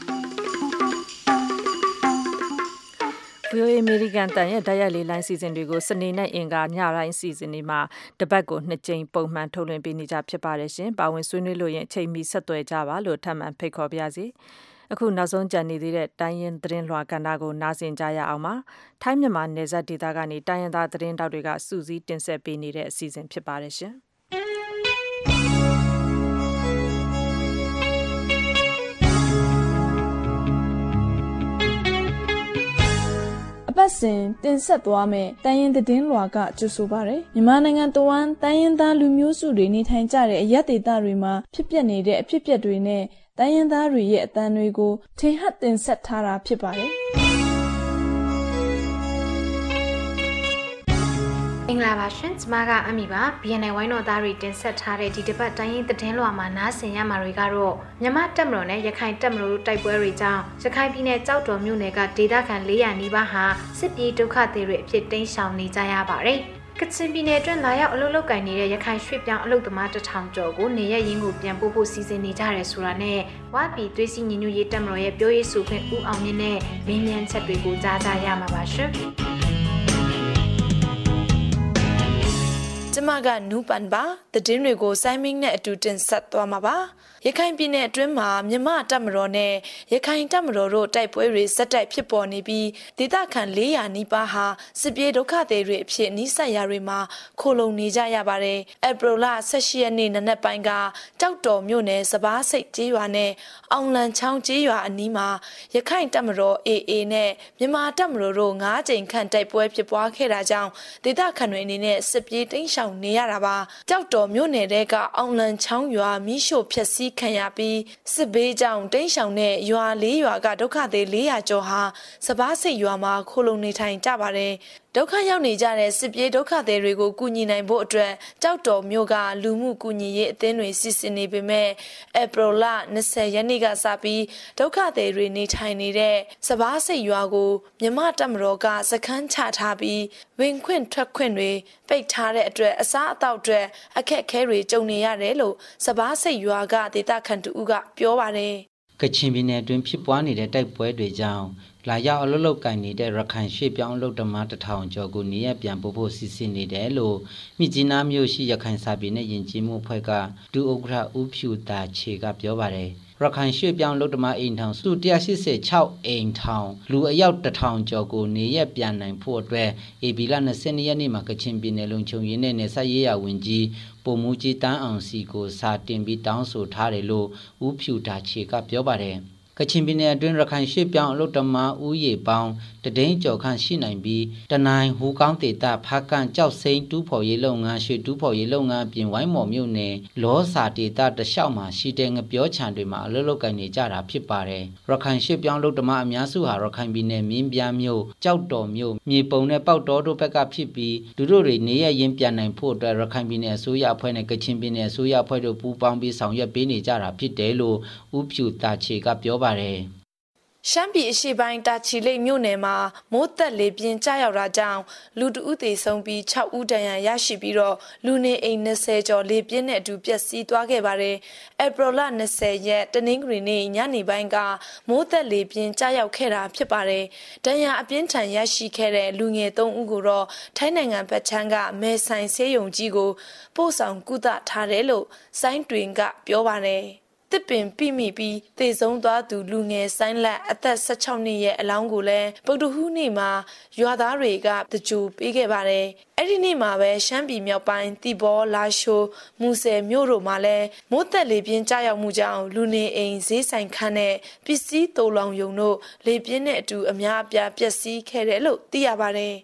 VOA American တန်ရဲ့ဓာတ်ရိုက်လေးလိုင်းစီစဉ်တွေကိုစနေနဲ့အင်္ဂါညတိုင်းစီစဉ်နေမှာတပတ်ကို2ကြိမ်ပုံမှန်ထုတ်လွှင့်ပေးနေကြဖြစ်ပါတယ်ရှင်။ပါဝင်ဆွေးနွေးလို့ရင်အချိန်မီဆက်သွယ်ကြပါလို့ထပ်မံဖိတ်ခေါ်ပါရစေ။အခုနောက်ဆုံးကြံနေသေးတဲ့တိုင်းရင်းသတင်းလွှာကဏ္ဍကိုနားဆင်ကြရအောင်ပါ။ထိုင်းမြန်မာနယ်စပ်ဒေသကနေတိုင်းရင်းသားသတင်းတောက်တွေကစူးစီးတင်ဆက်ပေးနေတဲ့အစီအစဉ်ဖြစ်ပါတယ်ရှင်။အပတ်စဉ်တင်ဆက်သွားမယ့်တိုင်းရင်းသတင်းလွှာကကြိုဆိုပါရယ်မြန်မာနိုင်ငံတဝန်းတိုင်းရင်းသားလူမျိုးစုတွေနေထိုင်ကြတဲ့အရပ်ဒေသတွေမှာဖြစ်ပျက်နေတဲ့အဖြစ်အပျက်တွေနဲ့တိုင်းရင်းသားတွေရဲ့အသံတွေကိုထင်ဟပ်တင်ဆက်ထားတာဖြစ်ပါတယ်မင်္ဂလာပါရှင်ကျမကအမီပါ BNN ဝိုင်းတော်သားတွေတင်ဆက်ထားတဲ့ဒီတစ်ပတ်တိုင်းရင်းသတင်းလွှာမှာနားဆင်ရမှာတွေကတော့မြန်မာတပ်မတော်နဲ့ရခိုင်တပ်မတော်တို့တိုက်ပွဲတွေကြောင့်ရခိုင်ပြည်နယ်ကြောက်တော်မြို့နယ်ကဒေသခံ400နီးပါးဟာစစ်ပြေးဒုက္ခသည်တွေအဖြစ်တိမ်းရှောင်နေကြရပါတယ်ကချင်ပြည်နယ်အတွင်းလာရောက်အလုပ်လုပ်ကိုင်နေတဲ့ရခိုင်ရွှေ့ပြောင်းအလုပ်သမား1000ကျော်ကိုနေရရင်းကိုပြန်ပို့ဖို့စီစဉ်နေကြရဲဆိုတာနဲ့ဝါပြည်သွေးစည်းညီညွတ်ရေးတပ်မတော်ရဲ့ပြောရေးဆိုခွင့်ဦးအောင်မြင့်နဲ့မင်းမြန်ချက်တွေကိုကြားကြရမှာပါရှင်ကျမကနူးပန်ပါသတင်းတွေကိုစိုင်းမင်းနဲ့အတူတင်ဆက်သွားမှာပါရခိုင်ပြည်နယ်အတွင်းမှာမြန်မာတပ်မတော်နဲ့ရခိုင်တပ်မတော်တို့တိုက်ပွဲတွေဆက်တိုက်ဖြစ်ပေါ်နေပြီးဒေသခံ400နီးပါးဟာစစ်ပြေးဒုက္ခသည်တွေအဖြစ်နှိစက်ရာတွေမှာခိုလုံနေကြရပါတယ်။ဧပြီလ18ရက်နေ့နနက်ပိုင်းကကြောက်တော်မြို့နယ်စပားစိတ်ကျေးရွာနဲ့အောင်လန်ချောင်းကျေးရွာအနီးမှာရခိုင်တပ်မတော် AA နဲ့မြန်မာတပ်မတော်တို့9ကြိမ်ခန့်တိုက်ပွဲဖြစ်ပွားခဲ့တာကြောင့်ဒေသခံတွေအနေနဲ့စစ်ပြေးတိမ်းရှောင်နေရတာပါ။ကြောက်တော်မြို့နယ်တဲကအောင်လန်ချောင်းရွာမိရှို့ဖျက်ဆီးခံရပြီးစစ်ဘေးကြောင့်တိမ်းရှောင်တဲ့ရွာ4ရွာကဒုက္ခသည်400ကျော်ဟာစပားစိတ်ရွာမှာခိုလုံနေထိုင်ကြပါတယ်ဒုက္ခရောက်နေကြတဲ့စစ်ပြေးဒုက္ခသည်တွေကိုကူညီနိုင်ဖို့အတွက်ကြောက်တော်မြို့ကလူမှုကူညီရေးအသင်းတွေစီစဉ်နေပေမဲ့ဧပြီလ20ရက်နေ့ကစပြီးဒုက္ခသည်တွေနေထိုင်နေတဲ့စပားစိတ်ရွာကိုမြန်မာတပ်မတော်ကစခန်းချထားပြီးဝင်ခွင့်ထွက်ခွင့်တွေပိတ်ထားတဲ့အတွက်အစားအသောက်တွေအခက်အခဲတွေကြုံနေရတယ်လို့စပားစိတ်ရွာကဒေသခံတူကပြောပါတယ်ကချင်ပြည်နယ်အတွင်းဖြစ်ပွားနေတဲ့တိုက်ပွဲတွေကြောင့်လာရောက်အလုပ်လုပ်ကိုင်နေတဲ့ရခိုင်ရွှေ့ပြောင်းအလုပ်သမား1000ကျော်ကိုနေရပြန်ပို့ဖို့စီစဉ်နေတယ်လို့မြစ်ကြီးနားမြို့ရှိရခိုင်စာပေနဲ့ယဉ်ကျေးမှုအဖွဲ့ကဒုဥက္ကဋ္ဌဦးဖြူတာချေကပြောပါတယ်ရခိုင်ရွှေ့ပြောင်းအလုပ်သမားအိမ်ထောင်စု186အိမ်ထောင်လူအယောက်1000ကျော်ကိုနေရပြန်နိုင်ဖို့အတွက်ဧပြီလ22ရက်နေ့မှာကချင်ပြည်နယ်လုံခြုံရေးနဲ့နယ်စပ်ရေးရာဝန်ကြီးပုံမူကြီးတန်းအောင်စီကိုစာတင်ပြီးတောင်းဆိုထားတယ်လို့ဦးဖြူတာချေကပြောပါတယ်ကချင်ပြည်နယ်အတွင်းရခိုင်ရွှေ့ပြောင်းအလုပ်သမားဦးရေပေါင်းတဒိန်းကျော်ခန့်ရှိနိုင်ပြီးတနိုင်ဟူကောင်းဒေတာဖားကန်ကြောက်စိမ့်တူးဖော်ရေးလုပ်ငန်းရွှေတူးဖော်ရေးလုပ်ငန်းပြင်ဝိုင်းမော်မြို့နယ်လောစာဒေတာတလျှောက်မှာရှိတဲ့ငပြောချံတွေမှာအလုပ်လုပ်ကိုင်နေကြတာဖြစ်ပါတယ်ရခိုင်ရွှေ့ပြောင်းအလုပ်သမားအများစုဟာရခိုင်ပြည်နယ်မင်းပြားမြို့ကြောက်တော်မြို့မြေပုံနဲ့ပေါက်တော်တို့ဘက်ကဖြစ်ပြီးသူတို့တွေနေရရင်ပြန်နိုင်ဖို့အတွက်ရခိုင်ပြည်နယ်အစိုးရအဖွဲ့နဲ့ကချင်ပြည်နယ်အစိုးရအဖွဲ့တို့ပူးပေါင်းပြီးဆောင်ရွက်ပေးနေကြတာဖြစ်တယ်လို့ဦးဖြူတာချေကပြောပါတယ်ရှမ်းပြည်အရှေ့ပိုင်းတာချီလိတ်မြို့နယ်မှာမိုးသက်လေပြင်းကျရောက်တာကြောင့်လူ2ဦးသေဆုံးပြီး6ဦးဒဏ်ရာရရှိပြီးတော့လူနေအိမ်20ကျော်လေပြင်းနဲ့အတူပျက်စီးသွားခဲ့ပါတယ်။ဧပြီလ20ရက်တနင်္ဂနွေနေ့ညနေပိုင်းကမိုးသက်လေပြင်းကျရောက်ခဲ့တာဖြစ်ပါတယ်။ဒဏ်ရာအပြင်းထန်ရရှိခဲ့တဲ့လူငယ်3ဦးကိုတော့ထိုင်းနိုင်ငံဘက်ခြမ်းကမဲဆိုင်ဆေးရုံကြီးကိုပို့ဆောင်ကုသထားတယ်လို့စိုင်းတွင်ကပြောပါတယ်။တစ်ပင်ပြိမိပြီးသေဆုံးသွားသူလူငယ်ဆိုင်းလက်အသက်16နှစ်ရဲ့အလောင်းကိုလည်းဗုဒ္ဓဟူးနေ့မှာရွာသားတွေကတကြိုပေးခဲ့ပါတယ်။အဲ့ဒီနေ့မှာပဲရှမ်းပြည်မြောက်ပိုင်းတီဘောလာရှိုးမူဆယ်မြို့တို့မှာလည်းမိုးသက်လေပြင်းကျရောက်မှုကြောင့်လူနေအိမ်ဈေးဆိုင်ခန်းနဲ့ပစ္စည်းတိုးလောင်ယုံတို့လေပြင်းနဲ့အတူအများအပြားပျက်စီးခဲ့တယ်လို့သိရပါတယ်။ဗ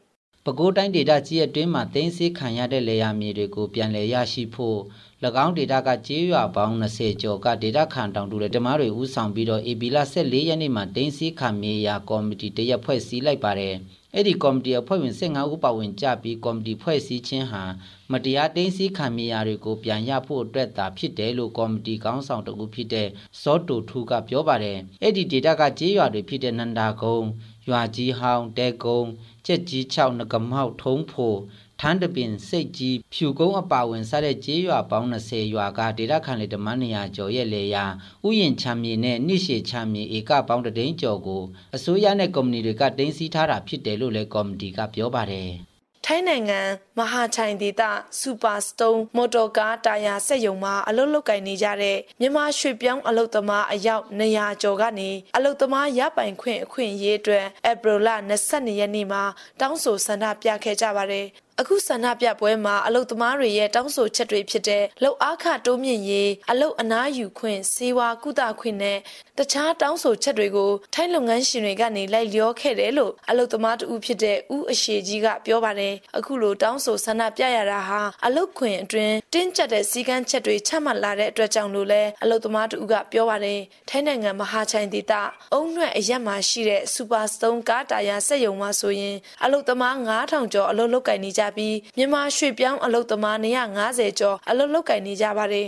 ကိုးတိုင်းဒေသကြီးအတွင်းမှာတင်းစီခံရတဲ့လေယာမြေတွေကိုပြန်လည်ရရှိဖို့၎င်းဒေသကကျေးရွာပေါင်း20ကျော်ကဒေသခံတောင်တူတဲ့ဓမ္မတွေဦးဆောင်ပြီးတော့ဧပြီလ14ရက်နေ့မှာတင်းစီခံမြေယာကော်မတီတရက်ဖွဲ့စည်းလိုက်ပါတယ်အဲ့ဒီကော်မတီအဖွဲ့ဝင်15ဦးပါဝင်ကြပြီးကော်မတီဖွဲ့စည်းခြင်းဟာမတရားတင်းစီခံမြေယာတွေကိုပြန်ရဖို့အတွက်သာဖြစ်တယ်လို့ကော်မတီခေါင်းဆောင်တဦးဖြစ်တဲ့စောတူထူကပြောပါတယ်အဲ့ဒီဒေသကကျေးရွာတွေဖြစ်တဲ့နန္ဒာကုန်းရွာကြီးဟောင်းတဲကုန်းချက်ကြီး6နဂမောက်ထုံးဖို့ထန်းတပင်စိတ်ကြီးဖြူကုန်းအပါဝင်စားတဲ့ကျေးရွာပေါင်း20ရွာကဒေသခံလေဓမ္မနေရာကျော်ရဲ့လေယာဥယျာဉ်ချမ်းမြေနဲ့နှိရှေချမ်းမြေဧကပေါင်း3ကျော်ကိုအစိုးရနဲ့ကုမ္ပဏီတွေကတင်းစီထားတာဖြစ်တယ်လို့လည်းကော်မတီကပြောပါတယ်ထိုင်းနိုင်ငံမဟာချိုင်ဒေသစူပါစတုန်းမော်တော်ကားတာယာစက်ရုံမှာအလုပ်လုပ်ကိုင်နေကြတဲ့မြန်မာရွှေပြောင်းအလုပ်သမားအယောက်200ကျော်ကနေအလုပ်သမားရပိုင်ခွင့်အခွင့်အရေးအတွက်ဧပြီလ22ရက်နေ့မှာတောင်းဆိုဆန္ဒပြခဲ့ကြပါတယ်အခုဆန္ဒပြပွဲမှာအလုပ်သမားတွေရဲ့တောင်းဆိုချက်တွေဖြစ်တဲ့လုပ်အားခတိုးမြင့်ရေးအလုပ်အနားယူခွင့်စေဝါကုသခွင့်နဲ့တခြားတောင်းဆိုချက်တွေကိုထိုင်းလုပ်ငန်းရှင်တွေကနေလိုက်လျောခဲ့တယ်လို့အလုပ်သမားတဦးဖြစ်တဲ့ဦးအရှိကြီးကပြောပါတယ်အခုလိုတောင်းဆိုဆန္ဒပြရတာဟာအလုပ်ခွင့်အတွင်းတင်းကျပ်တဲ့စည်းကမ်းချက်တွေချမှတ်လာတဲ့အတွက်ကြောင့်လို့လည်းအလုပ်သမားတဦးကပြောပါတယ်ထိုင်းနိုင်ငံမဟာချိုင်ဒေသအုံနှွဲ့အရက်မှာရှိတဲ့စူပါစတုန်းကားတာယာစက်ရုံမှာဆိုရင်အလုပ်သမား9000ကျော်အလုပ်လုပ်ကိုင်နေကြပြီးမြန်မာရွှေပြောင်းအလုပ်သမား250ကျော်အလုပ်လုပ်ကိုင်နေကြပါတယ်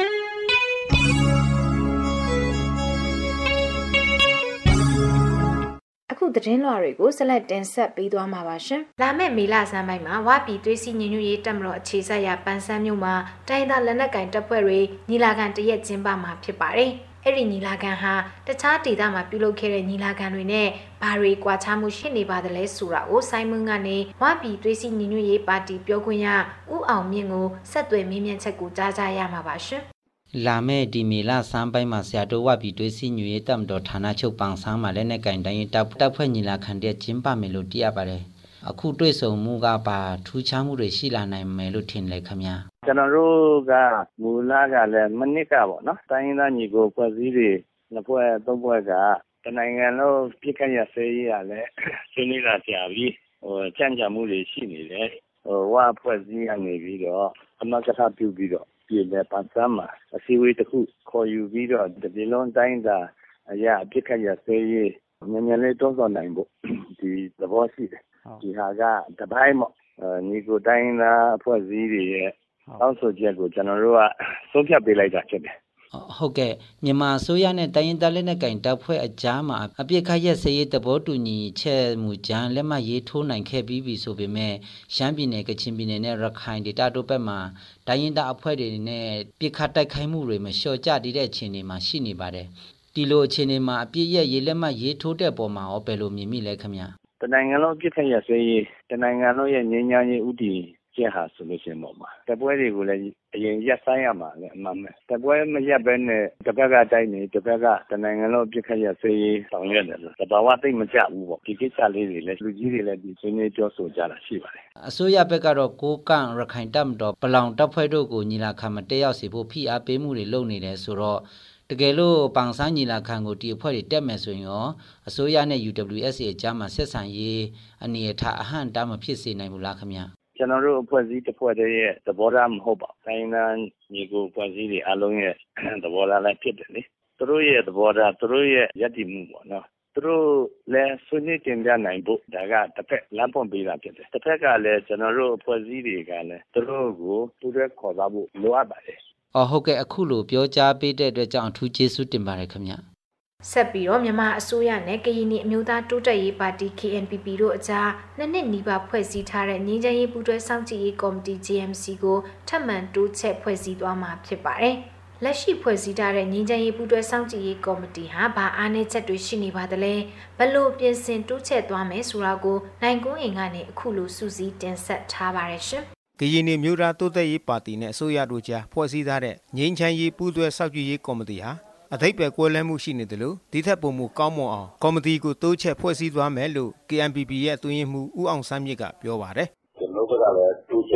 အခုသတင်းလွှာတွေကိုဆက်လက်တင်ဆက်ပေးသွားမှာပါရှင်။လာမယ့်မေလဆန်းပိုင်းမှာဝပြည်သွေးစည်းညီညွတ်ရေးတပ်မတော်အခြေစိုက်ရာပန်းစမ်းမြို့မှာတိုင်းဒေသလက်နက်ကင်တပ်ဖွဲ့တွေညီလာခံတရက်ကျင်းပမှာဖြစ်ပါတယ်။အဲ့ဒီညီလာခံဟာတခြားဒေသမှာပြုလုပ်ခဲ့တဲ့ညီလာခံတွေနဲ့ဘာတွေကွာခြားမှုရှိနေပါသလဲဆိုတာကိုဆိုင်းမွန်းကနေဝပြည်သွေးစည်းညီညွတ်ရေးပါတီပြောခွင့်ရဦးအောင်မြင့်ကိုဆက်သွယ်မေးမြန်းချက်ကိုကြားကြရမှာပါရှင်။လာမယ့်ဒီမေလဆန်းပိုင်းမှာဆရာတော်ဝပြည်သွေးစည်းညီညွတ်ရေးတပ်မတော်ဌာနချုပ်ပန်းဆန်းမှာလက်နက်ကင်တိုင်းတပ်ဖွဲ့ညီလာခံတဲ့ကျင်းပမယ်လို့သိရပါတယ်။အခုတွေ့ဆုံမှုကပါထူးခြားမှုတွေရှိလာနိုင်မယ်လို့ထင်တယ်ခင်ဗျာ။ကျွန်တော်တို့ကမူလကလည်းမနစ်ကပေါ့နော်တိုင်းရင်းသားညီကိုဖွဲ့စည်းတွေနှစ်ဖွဲ့သုံးဖွဲ့ကတနိုင်ငံလုံးပြစ်ခတ်ရစေးရလဲဆွေးနွေးလာကြပြီးကြံ့ကြံမှုတွေရှိနေတယ်ဝါဖွဲ့စည်းရနေပြီးတော့အမကထပြုပြီးတော့ပြည်နယ်ပန်းစမ်းမှာအစည်းအဝေးတစ်ခုခေါ်ယူပြီးတော့ဒီလုံးတိုင်းသာအရာပြစ်ခတ်ရစေးရေးမြန်မြန်လေးတွန်းဆောင်နိုင်ဖို့ဒီသဘောရှိတယ်ဒီဟာကတပိုင်းပေါ့ညီကိုတိုင်းသားအဖွဲ့အစည်းတွေရဲ့တောင်းဆိုချက်ကိုကျွန်တော်တို့ကဆုံးဖြတ်ပေးလိုက်တာဖြစ်တယ်ဟုတ်ကဲ့မြန်မာအစိုးရနဲ့တိုင်းရင်းသားလက်နက်ကိုင်တပ်ဖွဲ့အကြားမှာအပြစ်ခတ်ရက်စရေးသဘောတူညီချက်မူကြမ်းလက်မှတ်ရေးထိုးနိုင်ခဲ့ပြီးပြီဆိုပေမဲ့ရှမ်းပြည်နယ်ကချင်ပြည်နယ်နဲ့ရခိုင်ဒေသတို့ဘက်မှာတိုင်းရင်းသားအဖွဲ့တွေနဲ့ပြစ်ခတ်တိုက်ခိုက်မှုတွေမလျှော့ကျတဲ့အခြေအနေမှာရှိနေပါတယ်ဒီလိုအခြေအနေမှာအပြစ်ရဲ့ရေးလက်မှတ်ရေးထိုးတဲ့ပုံမှာရောဘယ်လိုမြင်မိလဲခင်ဗျာတနိုင်ငံလုံးပြစ်ခတ်ရက်စရေးတနိုင်ငံလုံးရဲ့ငြိမ်းချမ်းရေးဥတီကျဟာဆိုလို့ရှိရင်ပေါ့မှာတပွဲတွေကိုလည်းအရင်ရက်ဆိုင်ရမှာလည်းအမှန်ပဲတပွဲမရက်ဘဲနဲ့တစ်ဖက်ကတိုက်နေတစ်ဖက်ကတနိုင်ငံလုံးပြစ်ခတ်ရက်စရေးဆောင်ရွက်တယ်လို့တဘာဝသိမ့်မကြဘူးပေါ့ဒီကိစ္စလေးတွေလည်းလူကြီးတွေလည်းဒီဆွေးနွေးပြောဆိုကြတာရှိပါတယ်အစိုးရဘက်ကတော့ကိုကန့်ရခိုင်တပ်မတော်ပလောင်တပ်ဖွဲ့တို့ကိုညီလာခံမှာတက်ရောက်စေဖို့ဖိအားပေးမှုတွေလုပ်နေတယ်ဆိုတော့တကယ်လို့ပန်းစမ်းညီလာခံကိုဒီအဖွဲ့တွေတက်မယ်ဆိုရင်ရောအစိုးရနဲ့ UWSA အကြားမှာဆက်ဆံရေးအနေအထားအဟန့်တားမဖြစ်စေနိုင်ဘူးလားခင်ဗျာကျွန်တော်တို့အဖွဲ့အစည်းတစ်ဖွဲ့တည်းရဲ့သဘောထားမဟုတ်ပါဘူး။တိုင်းဒေသညီကိုအဖွဲ့အစည်းတွေအလုံးရဲ့သဘောထားလည်းဖြစ်တယ်လေ။သူတို့ရဲ့သဘောထားသူတို့ရဲ့ယက်တီမှုပေါ့နော်။သူတို့လည်းဆွေးနွေးတင်ပြနိုင်ဖို့ဒါကတစ်ဖက်လမ်းပွင့်ပေးတာဖြစ်တယ်။တစ်ဖက်ကလည်းကျွန်တော်တို့အဖွဲ့အစည်းတွေကလည်းသူတို့ကိုပူးတွဲခေါ်သွားဖို့လိုအပ်ပါတယ်။ဟုတ်ကဲ့အခုလိုပြောကြားပေးတဲ့အတွက်ကြောင့်အထူးကျေးဇူးတင်ပါတယ်ခင်ဗျာ။ဆက်ပြီးတော့မြန်မာအစိုးရနဲ့ကရင်နီအမျိုးသားတိုးတက်ရေးပါတီ KNPP တို့အကြားနှစ်နှစ်နီးပါးဖွဲ့စည်းထားတဲ့ငြိမ်းချမ်းရေးပူးတွဲစောင့်ကြည့်ရေးကော်မတီ JMC ကိုထပ်မံတိုးချဲ့ဖွဲ့စည်းသွားမှာဖြစ်ပါတယ်။လက်ရှိဖွဲ့စည်းထားတဲ့ငြိမ်းချမ်းရေးပူးတွဲစောင့်ကြည့်ရေးကော်မတီဟာဘာအားနည်းချက်တွေရှိနေပါသလဲ။ဘယ်လိုပြင်ဆင်တိုးချဲ့သွားမယ်ဆိုတာကိုနိုင်ကွန်းအိမ်ကနေအခုလိုစူးစီးတင်ဆက်ထားပါတယ်ရှင်။ကရင်နီမျိုးသားတိုးတက်ရေးပါတီနဲ့အစိုးရတို့ကြားဖွဲ့စည်းထားတဲ့ငြိမ်းချမ်းရေးပူးတွဲစောင့်ကြည့်ရေးကော်မတီဟာအထိပ္ပယ်ကွဲလွဲမှုရှိနေတယ်လို့ဒီထက်ပိုမိုကောင်းမွန်အောင်ကော်မတီကိုတိုးချဲ့ဖွဲ့စည်းသွားမယ်လို့ KNPP ရဲ့အတွင်းရေးမှူးဦးအောင်ဆန်းမြင့်ကပြောပါတယ်ကျွန်တော်တို့ကလည်းတိုးချဲ့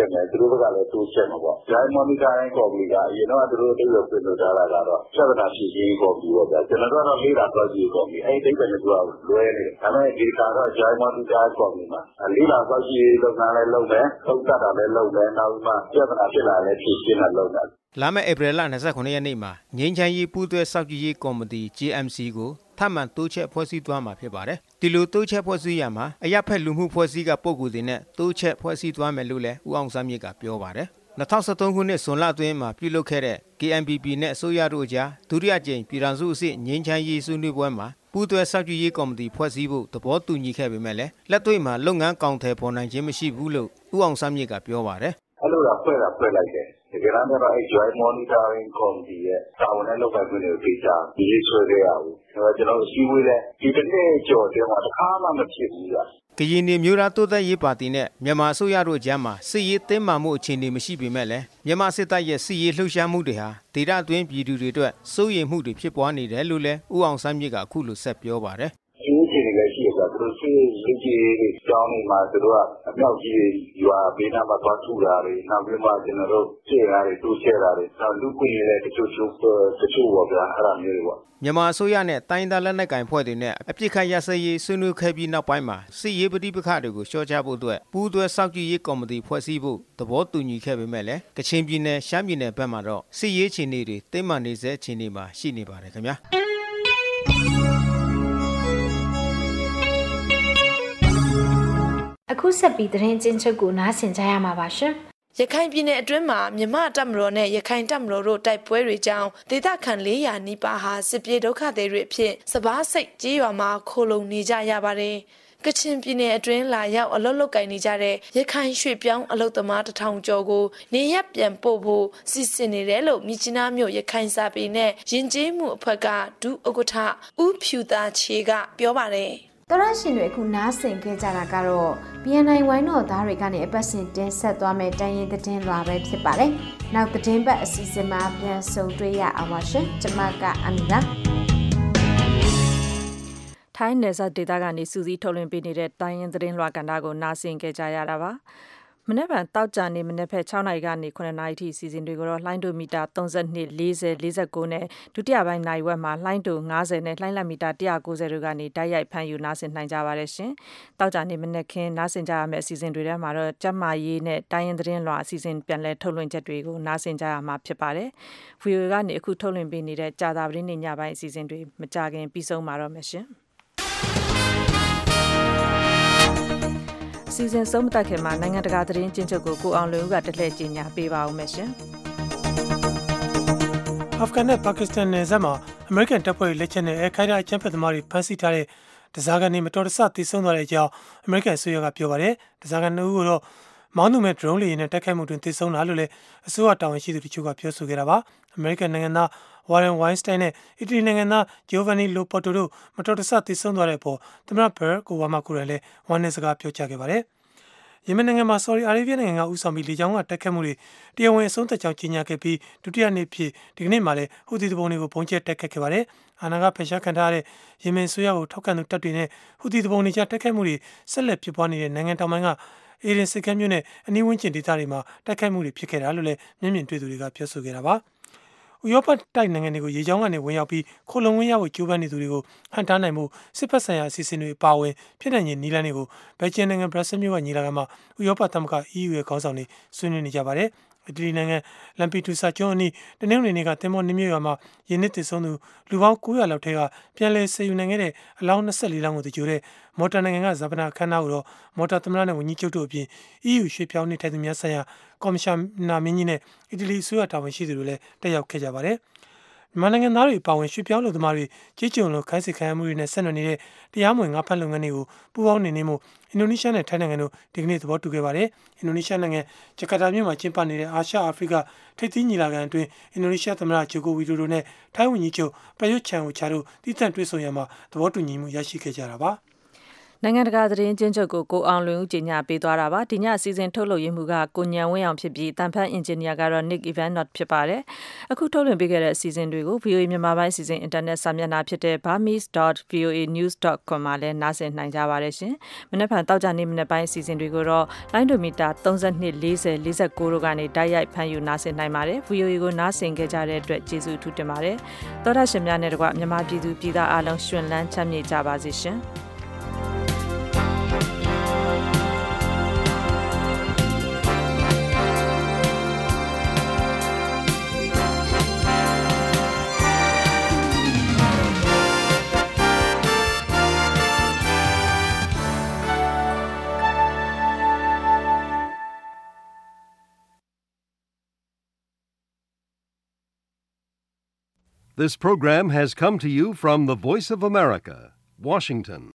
ချက်မယ်သူတို့ဘက်ကလည်းတိုးချက်မှာပေါ့ဂျိုင်းမော်နီတာတိုင်းကော်မတီကအရင်တော့သူတို့တိကျပြင်လို့ထားတာကတော့ပြဿနာရှိခြင်းကော်မတီပေါ့ဗျာကျွန်တော်တို့လေးလာတော့ကြည့်ကော်မတီအဲ့ဒီတိကျနဲ့သူကလွဲနေတယ်ဒါပေမဲ့ဒီကတော့ဂျိုင်းမော်နီတာကော်မတီမှာလေးလာတော့ကြည့်လုပ်ငန်းလည်းလုပ်မယ်ထုတ်တတ်တာလည်းလုပ်မယ်နောက်မှပြဿနာဖြစ်လာလည်းဖြစ်ရှင်းတာလုပ်တယ်လာမယ့်ဧပြီလ29ရက်နေ့မှာငြိမ်းချမ်းရေးပူးတွဲစောင့်ကြည့်ရေးကော်မတီ JMC ကိုထပ်မံတိုးချက်ဖွဲ့စည်းသွားမှာဖြစ်ပါတယ်။ဒီလိုတိုးချက်ဖွဲ့စည်းရမှာအရပ်ဖက်လူမှုဖွဲ့စည်းကပုဂ္ဂိုလ်တွေနဲ့တိုးချက်ဖွဲ့စည်းသွားမယ်လို့လည်းဦးအောင်ဆန်းမြင့်ကပြောပါတယ်။2013ခုနှစ်ဇွန်လအတွင်းမှာပြုလုပ်ခဲ့တဲ့ KNPP နဲ့အစိုးရတို့ကြားဒုတိယကြိမ်ပြည်ထောင်စုအဆင့်ငြိမ်းချမ်းရေးဆွေးနွေးပွဲမှာပူးတွဲစောင့်ကြည့်ရေးကော်မတီဖွဲ့စည်းဖို့သဘောတူညီခဲ့ပေမဲ့လည်းလက်တွေ့မှာလုပ်ငန်းကောင်ထည်ဖော်နိုင်ခြင်းမရှိဘူးလို့ဦးအောင်ဆန်းမြင့်ကပြောပါတယ်။အဲ့လိုတော့ဖွဲ့လိုက်တယ်ဒီကနေ့တော့ Joint Monitoring Committee ရဲ့တာဝန်နဲ့လုပ်ပိုင်ခွင့်တွေကိုသိကြရေးဆွဲခဲ့ရဘူး။ကျွန်တော်အစည်းအဝေးလဲဒီတစ်နေ့ကျော်တဲ့မှာတစ်ခါမှမဖြစ်ဘူးလား။ကရင်ပြည်မျိုးသားတိုးတက်ရေးပါတီနဲ့မြန်မာအစိုးရတို့ကြားမှာစစ်ရေးတင်းမာမှုအခြေအနေမရှိပေမဲ့လည်းမြန်မာစစ်တပ်ရဲ့စစ်ရေးလှုပ်ရှားမှုတွေဟာဒေသအတွင်းပြည်သူတွေအတွက်စိုးရိမ်မှုတွေဖြစ်ပွားနေတယ်လို့လည်းဦးအောင်ဆန်းမြင့်ကအခုလိုဆက်ပြောပါတယ်။ဒီအခြေအနေလည်းရှိရတာသူတို့စစ်ရေးကြီးကြောင်းနေမှာသူတို့ကအမြောက်ကြီးရွာဘေးနားမှာသွားထူတာတွေနောက်ပြီးမှကျွန်တော်တို့ခြေရာတွေတိုးချဲတာတွေနောက်လူကွင်းရဲ့တချို့ပေါ့ဗျာအဲ့ဒါမျိုးတွေပေါ့မြန်မာအစိုးရနဲ့တိုင်းဒေသလက်နက်ကိုင်ဖွဲ့တွေနဲ့အပြစ်ခတ်ရစရေးဆွေးနွေးခဲ့ပြီးနောက်ပိုင်းမှာစစ်ရေးပဋိပက္ခတွေကိုရှော့ချဖို့အတွက်ပူးတွဲစောင့်ကြည့်ရေးကော်မတီဖွဲ့စည်းဖို့သဘောတူညီခဲ့ပေမဲ့လည်းကချင်ပြည်နယ်ရှမ်းပြည်နယ်ဘက်မှာတော့စစ်ရေးအခြေအနေတွေတင်းမာနေစေအခြေအနေမှာရှိနေပါတယ်ခင်ဗျာအခုဆက်ပြီးသတင်းချင်းချုပ်ကိုနားဆင်ကြရမှာပါရှင်ရခိုင်ပြည်နယ်အတွင်းမှာမြန်မာတပ်မတော်နဲ့ရခိုင်တပ်မတော်တို့တိုက်ပွဲတွေကြောင့်ဒေသခံ400နီးပါးဟာစစ်ပြေးဒုက္ခသည်တွေအဖြစ်စပားစိတ်ကြေးရွာမှာခိုလုံနေကြရပါတယ်။ကချင်ပြည်နယ်အတွင်းလာရောက်အလုပ်လုပ်ကိုင်နေကြတဲ့ရခိုင်ရွှေ့ပြောင်းအလုပ်သမား1000ကျော်ကိုနေရပ်ပြန်ပို့ဖို့စီစဉ်နေတယ်လို့မြစ်ကြီးနားမြို့ရခိုင်စာပေနဲ့ယဉ်ကျေးမှုအဖွဲ့ကဒုဥက္ကဋ္ဌဦးဖြူသားချေကပြောပါတယ်တော်ရရှင်တွေအခုနားဆင်ခဲ့ကြတာကတော့ BNI ဝိုင်းတော်သားတွေကနေအပတ်စဉ်တင်ဆက်သွားမယ့်တိုင်းရင်းသတင်းလွှာပဲဖြစ်ပါတယ်။နောက်သတင်းပတ်အစီအစဉ်မှာပြန်ဆုံတွေ့ရအောင်ပါရှင်။ကျွန်မကအမီပါ။ထိုင်းနယ်စပ်ဒေသကနေစူးစီးထုတ်လွှင့်ပေးနေတဲ့တိုင်းရင်းသတင်းလွှာကဏ္ဍကိုနားဆင်ခဲ့ကြရတာပါ။မနေ့ကတောက်ကြနေမနေ့ဖက်6နာရီကနေ9နာရီထိစီစဉ်တွေကိုတော့လိုင်းဒိုမီတာ32 40 49နဲ့ဒုတိယပိုင်းနိုင်ဝက်မှာလိုင်းဒို90နဲ့လိုင်းလက်မီတာ190တို့ကနေတိုက်ရိုက်ဖမ်းယူနားဆင်နိုင်ကြပါတယ်ရှင်။တောက်ကြနေမနေ့ခင်းနားဆင်ကြရမယ့်အစီအစဉ်တွေထဲမှာတော့ကျမရေးနဲ့တိုင်းရင်းသတင်းလွှာအစီအစဉ်ပြန်လည်ထုတ်လွှင့်ချက်တွေကိုနားဆင်ကြရမှာဖြစ်ပါတယ်။ VOA ကနေအခုထုတ်လွှင့်ပေးနေတဲ့ကြာသာပတေးနေ့ညပိုင်းအစီအစဉ်တွေမကြခင်ပြီးဆုံးမှာတော့မယ်ရှင်။စီစဉ်ဆုံးမတက်ခင်မှာနိုင်ငံတကာသတင်းကျဉ်းချုပ်ကိုအောင်လွင်ဦးကတလှည့်ကြီးညာပေးပါဦးမယ်ရှင်။အာဖဂန်နဲ့ပါကစ္စတန်နယ်စပ်မှာအမေရိကန်တပ်ဖွဲ့တွေလက်ချက်နဲ့ခိုင်ဒါအကြမ်းဖက်သမားတွေဖမ်းဆီးထားတဲ့တစားကန်တွေမတော်တဆသေဆုံးသွားတဲ့အကြောင်းအမေရိကန်အစိုးရကပြောပါတယ်။တစားကန်တို့ကတော့မောင်းသူမဲ့ drone လေယာဉ်နဲ့တိုက်ခိုက်မှုတွင်သေဆုံးတာလို့လည်းအစိုးရတာဝန်ရှိသူတို့ကပြောဆိုခဲ့တာပါ။အမေရိကန်နိုင်ငံသားဝါရန်ဝိုင်းစတိုင်းနဲ့အီတလီနိုင်ငံသားဂျိုဗန်နီလိုပေါ်တိုတို့မတော်တဆသေဆုံးသွားတဲ့အပေါ်သမ္မတဘရက်အိုဘားမားကိုယ်တိုင်လည်းဝမ်းနည်းစကားပြောကြားခဲ့ပါတယ်။ယမန်နိုင်ငံမှာဆော်ဒီအာရေဗျနိုင်ငံကဦးဆောင်ပြီးလေကြောင်းကတိုက်ခတ်မှုတွေတရားဝင်အဆုံးသတ်ကြောင်းကြေညာခဲ့ပြီးဒုတိယနေ့ဖြစ်ဒီကနေ့မှလည်းဟူသီတဘုံတွေကိုဘုံကျဲတိုက်ခတ်ခဲ့ပါတယ်။အာဏာကဖယ်ရှားခံထားရတဲ့ယမန်ဆိုရကိုထောက်ခံသူတပ်တွေနဲ့ဟူသီတဘုံတွေကြားတိုက်ခတ်မှုတွေဆက်လက်ဖြစ်ပွားနေတဲ့နိုင်ငံတောင်ပိုင်းကအေဒင်စစ်ကမ်းမြို့နဲ့အနီးဝန်းကျင်ဒေသတွေမှာတိုက်ခိုက်မှုတွေဖြစ်ခဲ့တာလို့လည်းမျက်မြင်တွေ့သူတွေကပြောဆိုခဲ့တာပါ။ဥရောပတိုက်နိုင်ငံတွေကိုရေကြောင်းကနေဝင်ရောက်ပြီးခိုလုံဝင်ရောက်ဖို့ကြိုးပမ်းနေသူတွေကိုဟန်တားနိုင်မှုစစ်ဖက်ဆိုင်ရာအစီအစဉ်တွေအပါအဝင်ဖြစ်နိုင်တဲ့နည်းလမ်းတွေကိုဘယ်ဂျီယံနိုင်ငံဘရပ်ဆဲမြို့ကညီလာခံမှာဥရောပသမဂ္ဂ EU ရဲ့ခေါင်းဆောင်တွေဆွေးနွေးနေကြပါတယ်။အီတလီနိုင်ငံလမ်ပီဒူဆာကျွန်းအနီးတနင်္ဂနွေနေ့ကတင်မောနင်းမြို့ရွာမှာယင်းနှစ်တည်ဆုံးသူလူပေါင်း900လောက်ထဲကပြန်လည်ဆယ်ယူနိုင်ခဲ့တဲ့အလောင်း24လောင်းကိုတကြိုတဲ့မော်တာနိုင်ငံကဇာပနာအခမ်းအနားကိုတော့မော်တာသမ္မတနဲ့ဝန်ကြီးချုပ်တို့အပြင် EU ရွှေ့ပြောင်းနေထိုင်သူများဆိုင်ရာကော်မရှင်နာမင်းကြီးနဲ့အီတလီအစိုးရတာဝန်ရှိသူတွေလည်းတက်ရောက်ခဲ့ကြပါတယ်။မြန်မာနိုင်ငံသားတွေပါဝင်ရွှေ့ပြောင်းလုပ်သမားတွေကြီးကျုံလို့ခိုင်းစေခံရမှုတွေနဲ့ဆက်နွယ်နေတဲ့တရားမဝင်ငါးဖမ်းလုပ်ငန်းတွေကိုပူးပေါင်းနေနေမှုအင်ဒိုနီးရှားနဲ့ထိုင်းနိုင်ငံတို့ဒီကနေ့သဘောတူခဲ့ပါတယ်။အင်ဒိုနီးရှားနိုင်ငံဂျကာတာမြို့မှာကျင်းပနေတဲ့အာရှအာဖရိကထိပ်သီးညီလာခံအတွင်းအင်ဒိုနီးရှားသမ္မတဂျိုကိုဝီဒိုဒိုနဲ့ထိုင်းဝန်ကြီးချုပ်ပယွတ်ချန်အိုချာတို့တည်တံ့တွေ့ဆုံရမှာသဘောတူညီမှုရရှိခဲ့ကြတာပါ။နိုင်ငံတကာသတင်းကျဉ်းချုပ်ကိုအောင်လွင်ဦးကြီးညာပေးသွားတာပါဒီညအစီအစဉ်ထုတ်လုပ်ရမှုကကိုညံဝင်းအောင်ဖြစ်ပြီးတန်ဖန်အင်ဂျင်နီယာကတော့ Nick Ivanov ဖြစ်ပါတယ်အခုထုတ်လွှင့်ပေးခဲ့တဲ့အစီအစဉ်တွေကို VOA မြန်မာပိုင်းအစီအစဉ်အင်တာနက်စာမျက်နှာဖြစ်တဲ့ burmese.voanews.com မှာလည်းနားဆင်နိုင်ကြပါတယ်ရှင်မနေ့ကတောက်ကြနေ့မနေ့ပိုင်းအစီအစဉ်တွေကိုတော့လိုင်းဒိုမီတာ32 40 49တို့ကနေတိုက်ရိုက်ဖမ်းယူနားဆင်နိုင်ပါတယ် VOA ကိုနားဆင်ခဲ့ကြတဲ့အတွက်ကျေးဇူးအထူးတင်ပါတယ်သောတာရှင်များနဲ့တကွမြန်မာပြည်သူပြည်သားအားလုံးရှင်လန်းချမ်းမြေ့ကြပါစေရှင် This program has come to you from the Voice of America, Washington.